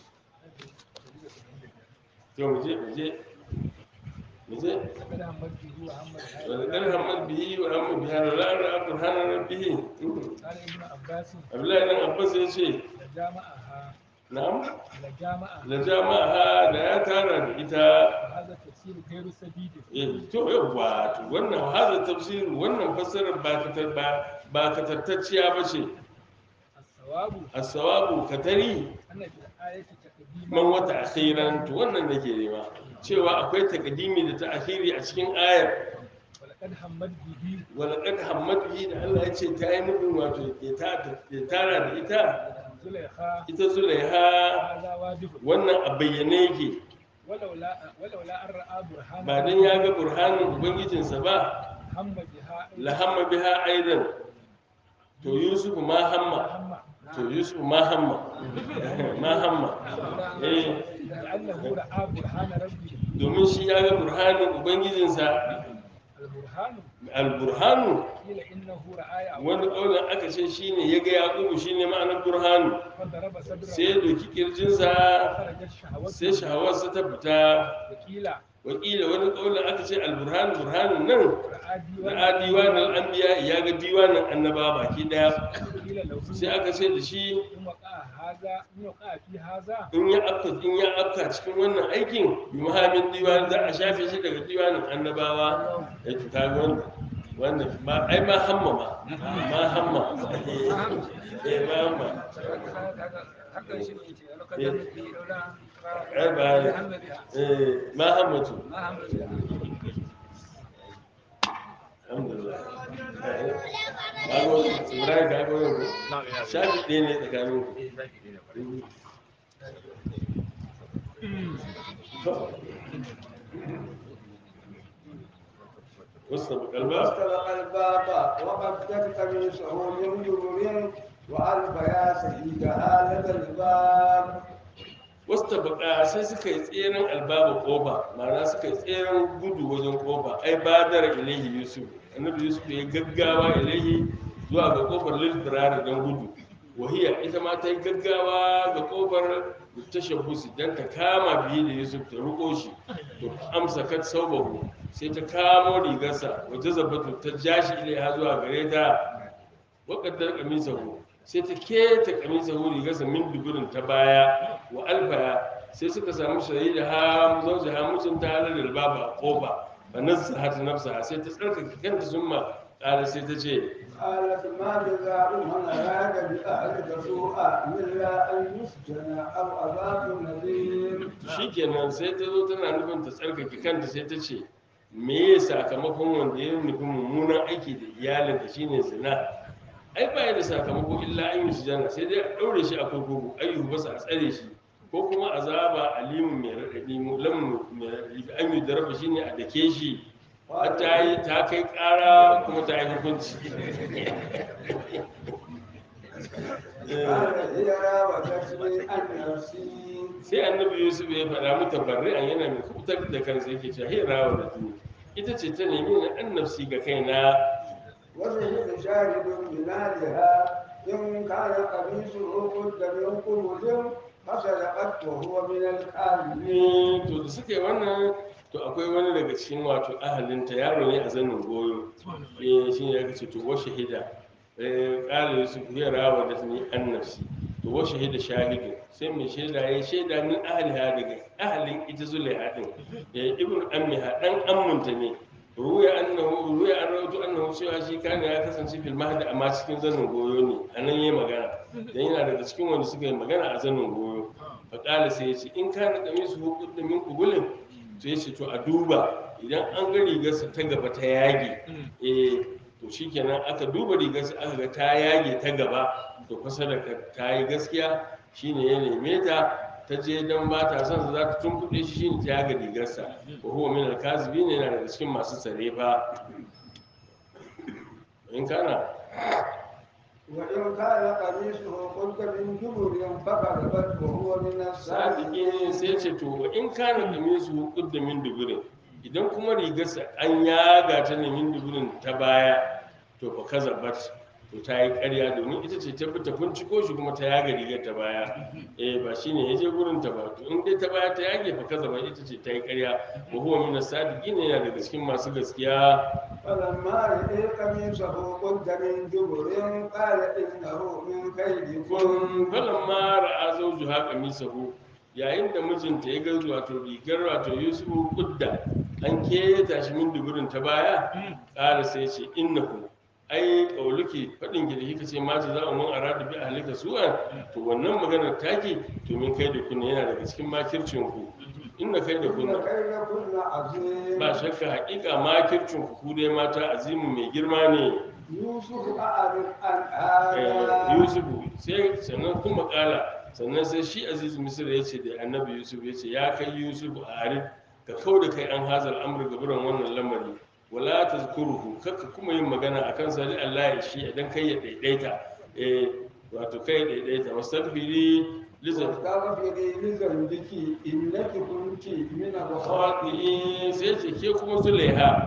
to mu je mu je mu je talakar hamma bihi wa amma biha la ra burhana rabbihi قال ابن عباس abdullahi dan abbas ya ce لجامعها na'am لجامعها da jama'a da ya tara da ita وهذا التفسير غير سديد eh to yawa to wannan hada tafsir wannan fassarar ba ka ba ba ka tattacciya bace الصواب as-sawabu katari أن في الآية تقديما man wata akhiran to wannan nake nema cewa akwai takdimi da ta'khiri a cikin ayar ولقد همت به walaqad hammat bihi da Allah ya ce ta yi nufin wato ya ta ya tara da ita زليخا ita Zulaiha هذا واجب wannan a bayyane yake ولولا ولولا أن رأى برهانا ba dan ya ga burhanin ubangijinsa ba هم بها la hamma biha aidan to Yusuf ma hamma هم to Yusuf ma hamma ma hamma eh لأنه رأى برهان ربه domin shi ya ga burhanin ubangijinsa البرهان البرهان alburhanu قيل إنه رأى wani يعقوب ƙaunar aka ce shine ya ga yaƙubu shine ma'anar burhanu فضرب صدره sai ya doki kirjinsa خرجت sai شهوته shahawarsa ta fita وقيل wakila wani ƙaunar aka ce alburhanu burhanun nan رأى ra'a ديوان diwanin anbiya ya ga diwanin annaba baki daya قيل له sai aka ce da shi إن وقع هذا إن وقع في هذا in ya afka in ya afka cikin wannan aikin bi muhammin diwan za a shafe shi daga diwanin annabawa ya to kaga wannan wannan ma ai ma hamma ma ma hamma eh ma hamma hakan shi ne ce alƙadar da ke daura ai ba eh ma hamma to alhamdulillah kago ibrahim kago yau shafi ɗaya ne tsakanin ku واستبق الباب واستبق الباب وقدت قميصه من دبر وألف يا سيدها لدى الباب واستبق sai suka yi tseren albaba kofa ma'ana suka yi tseren gudu wajen kofa ai badar ilaihi yusuf annabi yusuf ya gaggawa ilaihi zuwa ga kofar lilfirar don gudu wahiya ita ma ta yi gaggawa ga kofar tashabbusi don ta kama biye da yusuf ta ruko shi to amsa kat saubahu sai ta kamo rigarsa waje zabatu ta ja shi ilaiha zuwa gare ta waƙaddar kamisahu sai ta keta kamisahu rigarsa min duburin ta baya wa alfaya sai suka samu shahida ha zauji ha mutum ta halar da baba kofa fa nazzahat nafsaha sai ta tsarkake kanta summa ƙara sai ta ce قالت ما جزاء من أراد بأهلك سوءا إلا أن يسجن أو عذاب نذير shikenan sai ta zo tana nufin ta tsarkake kanta sai ta ce me ya sakamakon wanda ya nufi mummunan aiki da iyalin da shine zina ai ba ya da sakamako illa an yi sujana sai dai a ɗaure shi a kurkuku ayyuhu basa a tsare shi ko kuma azaba alimun mai raɗaɗi lamun mai raɗaɗi an yi daraba shine a dake shi har ta yi ta kai ƙara kuma ta yi hukunci قال هي راودتني عن نفسي sai annabi yusuf ya faɗa mata barri an yana mai kubutar da kansa yake cewa hira wa da tuni ita ce ta nemi na an nafsi ga kaina وشهد شاهد من أهلها إن كان قميصه قد من قبل فصدقت وهو من الكاذبين. ne to da suka yi wannan to akwai wani daga cikin wato ahalinta yaro ne a zanin goyo eh shi ne ya ce to wa shahida eh qala yusuf ya rawa da ni an nafsi to wa shahida shahidu sai mai shaida ya shaida min ahliha daga ahalin ita zulaiha din eh ibnu ammiha dan ammunta ne ruya annahu ruya an rawaito annahu cewa shi kana ya kasance fil mahdi amma cikin zanin goyo ne anan yayi magana dan yana daga cikin wanda suka yi magana a zanin goyo fa qala sai ya ce in kana kamisu hukudu min qubulin sai ce to a duba idan an ga rigarsa ta gaba ta yage eh to shikenan aka duba rigarsa aka ga ta yage ta gaba to kusa da ta yi gaskiya shine ya neme ta ta je dan ba ta son za ta tunkuɗe shi shine ta yaga rigarsa wa huwa min al-kazibi ne yana daga cikin masu tsare fa in kana وإن كان قميصه قد من دبر فكذبت وهو من sadiqin الصادقين. sai ce to in kana kamisu qudda min duburin idan kuma rigarsa an yaga ta ne min duburin ta baya to fa kazabat to ta yi ƙarya domin ita ce ta bi ta binciko shi kuma ta yaga rigar ta baya eh ba shine ya je gurin ta ba to in dai ta baya ta yage fa kazabat ita ce ta yi ƙarya wa huwa min as-sadiqin yana daga cikin masu gaskiya فلما رأى قميصه قد من دبر قال إنه من كيدكم. kun falamma ra'a zawjuha qamisahu yayin da mijinta ya ga wato rigar wato yusufu kudda an keta shi min duburin ta baya ƙara sai ce innahu ai kauluki faɗin ki da kika ce ma za a mun arada bi ahlika su'a to wannan maganar taki to min kai da kunna yana daga cikin makircin ku inna kai da إن kunna كيدكن عظيم. ba shakka haƙiƙa makircin ku ku dai mata azimu mai girma ne يوسف أعرض عن Eh, هذا. yusufu sai sannan kuma kala sannan sai shi aziz misir ya ce da annabi yusuf ya ce ya kai yusuf a arif ka kau da kai an hazar amur gaburan wannan lamari wala ta zukuruhu kakka kuma yin magana a kan sali allah ya shi idan kai ya daidaita eh wato kai ya daidaita wastaghfiri lizan واستغفري لذنبك إنك كنت من الخاطئين. khati'in sai ce ke kuma zulaiha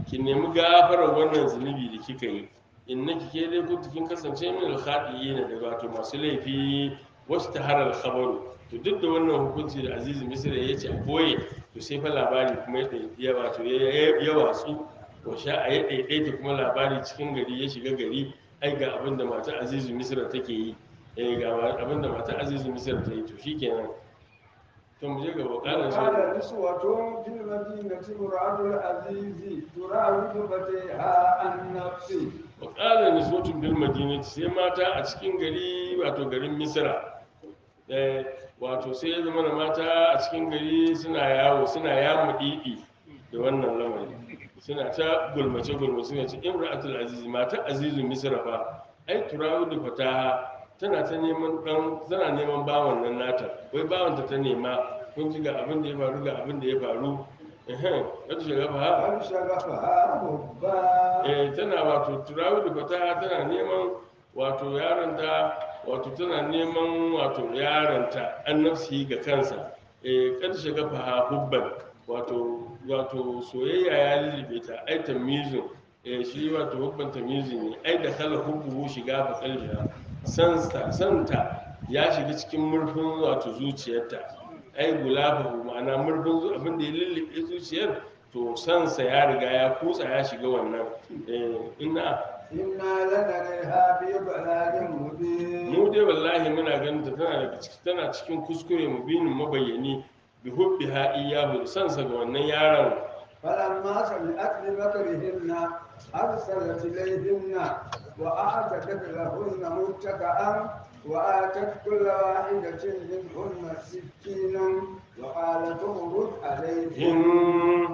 ki nemi gafarar wannan zunubi da kika yi innaki ke dai kuntu kin kasance min al-khati'ina da wato masu laifi wasu taharar khabaru to duk da wannan hukunci da azizi misra ya ce a boye to sai fa labari kuma ya ya wato ya watsu wa sha a ya daidaita kuma labari cikin gari ya shiga gari ai ga abin da mata azizi misra take yi eh ga abin da mata azizi misra ta yi to shikenan to mu je ga wakalan shi وقال نسوة في المدينة امرأة العزيز تراود فتيها عن نفسه wakalan nisbatun bil madinati sai mata a cikin gari wato garin misra eh wato sai ya zama mata a cikin gari suna yawo suna yamu didi da wannan lamari suna ta gulmace gulmace suna ce imra'atul aziz mata azizu misra fa ai turawudu fataha tana ta neman dan tana neman bawan nan nata wai bawan ta ta nema kun ji ga abin da ya faru ga abin da ya faru eh wata shiga fa هل شغفها حبا eh tana wato turawudu fataha tana neman wato yaronta wato tana neman wato yaronta an nafsi ga kansa eh kad shiga fa hubban wato wato soyayya ya lilibe ta ai tamizun eh shi wato hubban tamizun ne ai da kala hubbu shiga fa kalbiha sansta santa ya shiga cikin murfin wato zuciyarta ai gulafahu ma'ana murfin zu- abin da ya lilibe zuciyar to sansa ya riga ya kutsa ya shiga wannan eh ina إنا لنريها في ضلال مبين mu dai wallahi muna ganin ta tana daga ciki tana cikin kuskure mubinin mabayyani bi hubbiha iyyahu sansa ga wannan yaron فلما سمعت بمكرهن أرسلت إليهن وأعتدت لهن متكئا وآتت كل واحدة منهن سكينا وقالت اخرج عليهم in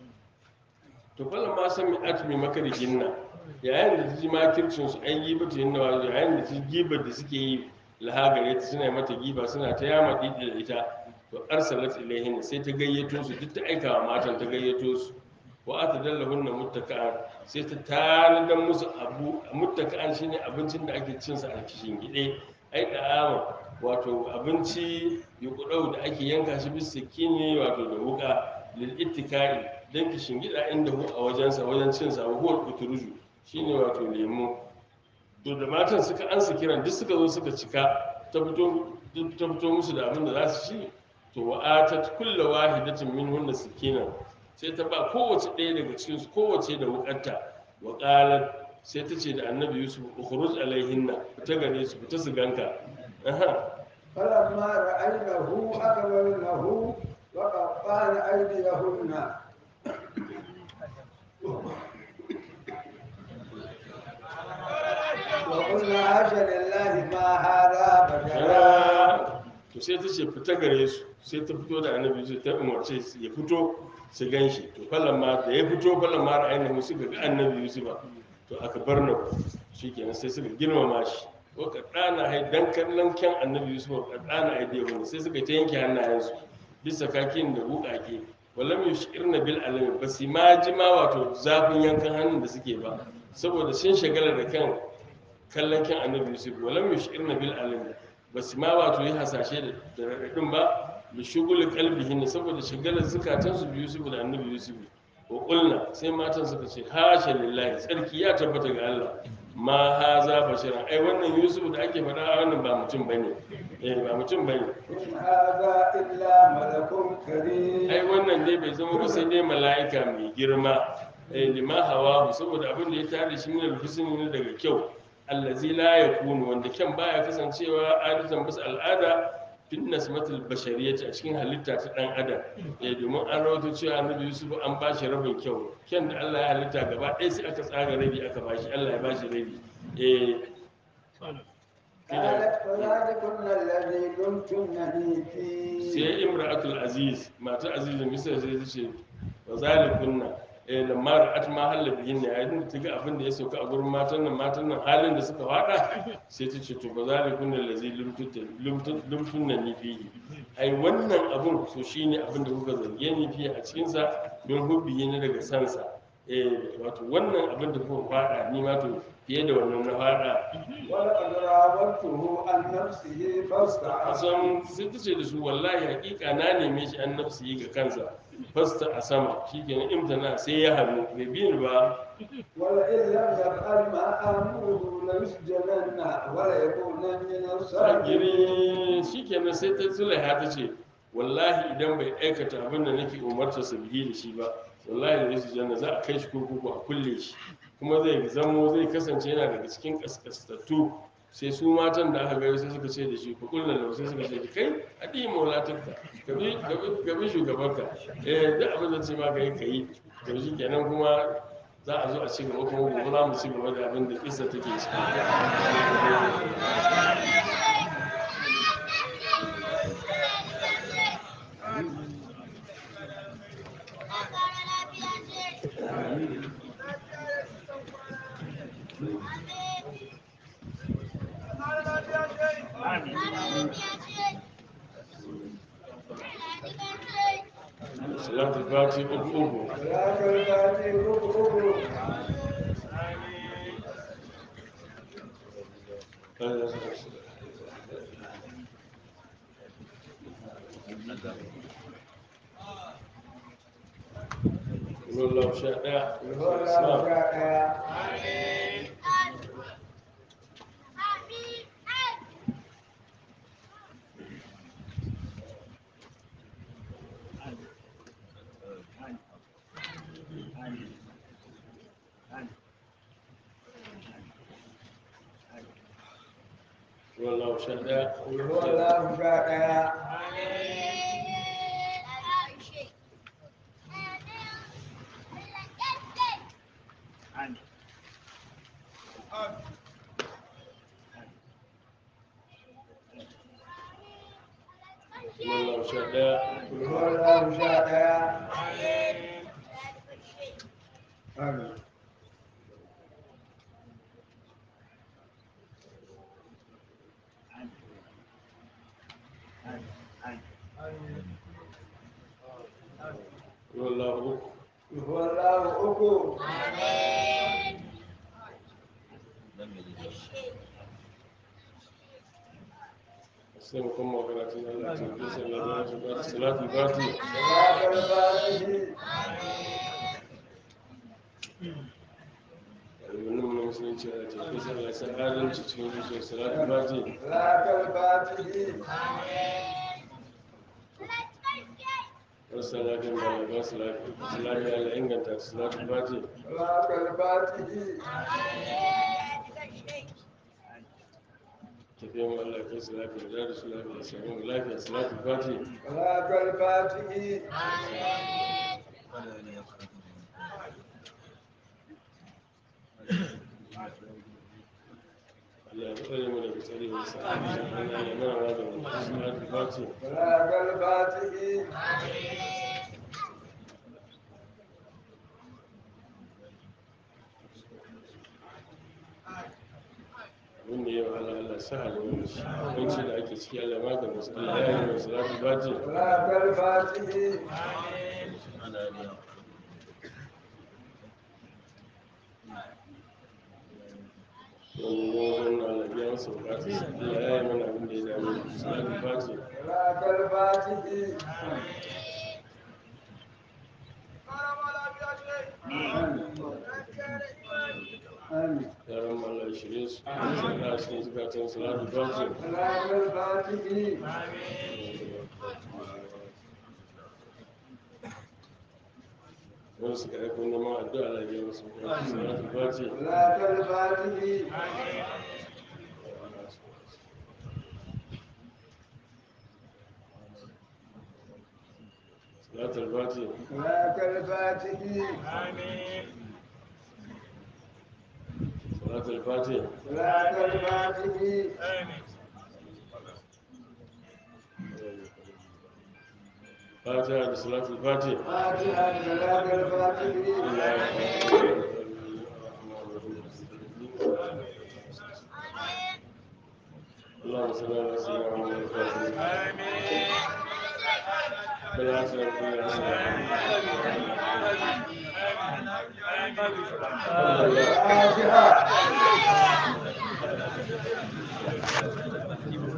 to fala ma sami atmi makarihinna yayin da ta ji makircin su an giba ta hinna wato yayin da ta ji gibar da suke yi laha gare ta suna mata giba suna ta yama didi da ita to arsalat ilaihin sai ta gayyato su duk ta aika wa matan ta gayyato su wa atadallahunna muttaka'an sai ta tanadan musu abu muttaka'an shine abincin da ake cin sa a kishin gide ai da'ama wato abinci yuqudau da ake yanka shi bis sakini wato da wuka lil ittikai dan kishin gida inda hu a wajensa wajen cin sa huwal utruju shine wato lemu to da matan suka ansa kiran duk suka zo suka cika ta fito duk ta fito musu da abin da za su ci to wa atat kullu wahidatin minhunna sikina sai ta ba kowace ɗaya daga cikin su kowace da wukarta wa qalat sai ta ce da annabi yusuf ukhruj alaihinna ta gare su fita su ganka aha فلما رأينه أكبرنه وقطعن أيديهن وقلنا حاشا لله ما هذا بشرا to sai ta ce fita gare su sai ta fito da annabi yusuf ta umarce su ya fito su gan shi to falan ma da ya fito falan ma ra'ayin suka ga annabi yusuf to aka bar na shi kenan sai suka girmama shi ko ka ɗana hai dan kallon kyan annabi yusuf ka ɗana hai da yahudu sai suka ta yanke hannayensu bisa kakin da buƙaƙe walam yushirna bil alami ba su ma ji ma wato zafin yankan hannun da suke ba saboda sun shagala da kan kallon kyan annabi yusuf walam yushirna bil alami ba su ma wato yi hasashe da raɗaɗin ba da shugulin kalbihin ne saboda shagalar zukatansu biyu yusuf da annabi yusuf wa ƙulna sai matan suka ce hasha lillahi tsarki ya tabbata ga allah ma haza bashiran ai wannan yusuf da ake faɗa wannan ba mutum bane eh ba mutum bane إن هذا إلا ملك كريم ai wannan dai bai zama ba sai dai mala'ika mai girma eh lima hawa saboda abin da ya tare shi ne husni ne daga kyau allazi la yakunu wanda kyan baya kasancewa adatan bisa al'ada fin nasmatul bashariyati a cikin halitta ta dan adam eh domin an rawaito cewa annabi yusuf an ba shi rabin kyau kyan da Allah ya halitta gaba ɗaya sai aka tsaga rabi aka ba shi Allah ya ba shi rabi eh قالت فذلكن الذي لمتنني فيه sai imra'atul aziz mata aziz misal sai ta ce wa zalikunna eh lamma ra'at ma halla bihin ne yayin da ta ga abin da ya sauka a gurin matan nan matan nan halin da suka fada sai ta ce to ba zalikunna allazi lumtunna ni fihi ai wannan abun so shine abin da kuka zarge ni fiye a cikin sa don hubbiyi ne daga sansa eh wato wannan abin da kuka fada ni ma to fiye da wannan na fada ولقد راودته عن نفسه فاستعصم asan sai ta ce da su wallahi hakika na neme shi an nafsi yi ga kansa fasta a sama shikenan imtana sai ya hannu bai bi ni ba ولئن لم يفعل ما آمره ليسجنن وليكونن من الصاغرين sagiri shikenan sai ta zulaiha ta ce wallahi idan bai aikata abin da nake umarta sa bihi da shi ba wallahi da su janna za a kai shi kurkuku a kulle shi kuma zai zamo zai kasance yana daga cikin kaskastattu sai su matan da aka gari sai suka ce da shi ku kulla da sai suka ce kai adi maulatarka ka bi ka bi ka bi shugabanka eh duk abin da ce ma kai kai to shi kenan kuma za a zo a ci gaba kuma gobe za mu ci gaba da abin da kissa take ciki salatul fati uku uku صلاة الفاتح ركوع wallahu sha daya هو الله شاء wallahu sha daya هو الله شاء wallahu sha daya هو الله شاء آمين wallahu uku هو الله أكو sai mu kuma karatun Allah ta fi sallallahu alaihi wa salatul fati صلاة الفاتح wannan mun musulunci a ta fi sallallahu alaihi wa adalci cikin zuciyar salatul fati صلاة الفاتح wasu lafiyar da ya ba su lafiya Allah inganta salatul fati صلاة الفاتح tafiyan mu Allah kai su lafiya da su lafiya da samun lafiya salatul fati صلاة الفاتح Allah ya tsare mu daga tsare wa sa Allah ya mana wa da mu salatul fati صلاة الفاتح abin da yau Allah Allah sa halin shi kunci da ake ciki Allah maganin su Allah ya yi wa salatul fati صلاة الفاتح wani wajen Allah biya masa bukatu Allah ya yi mana abin da ya dame mu salatul fati صلاة الفاتح آمين yaran mu Allah ya shirye su Allah ya shirye zukatan salatul fati صلاة الفاتح wani suka aiko neman addu'a Allah ya biya masa bukatu salatul fati صلاة الفاتح salatul fati صلاة الفاتح salatul fati صلاة الفاتح fatiha da salatul fati فاتحة صلاة الفاتح اللهم صل على سيدنا محمد الفاتح بلا حسن الفاتحة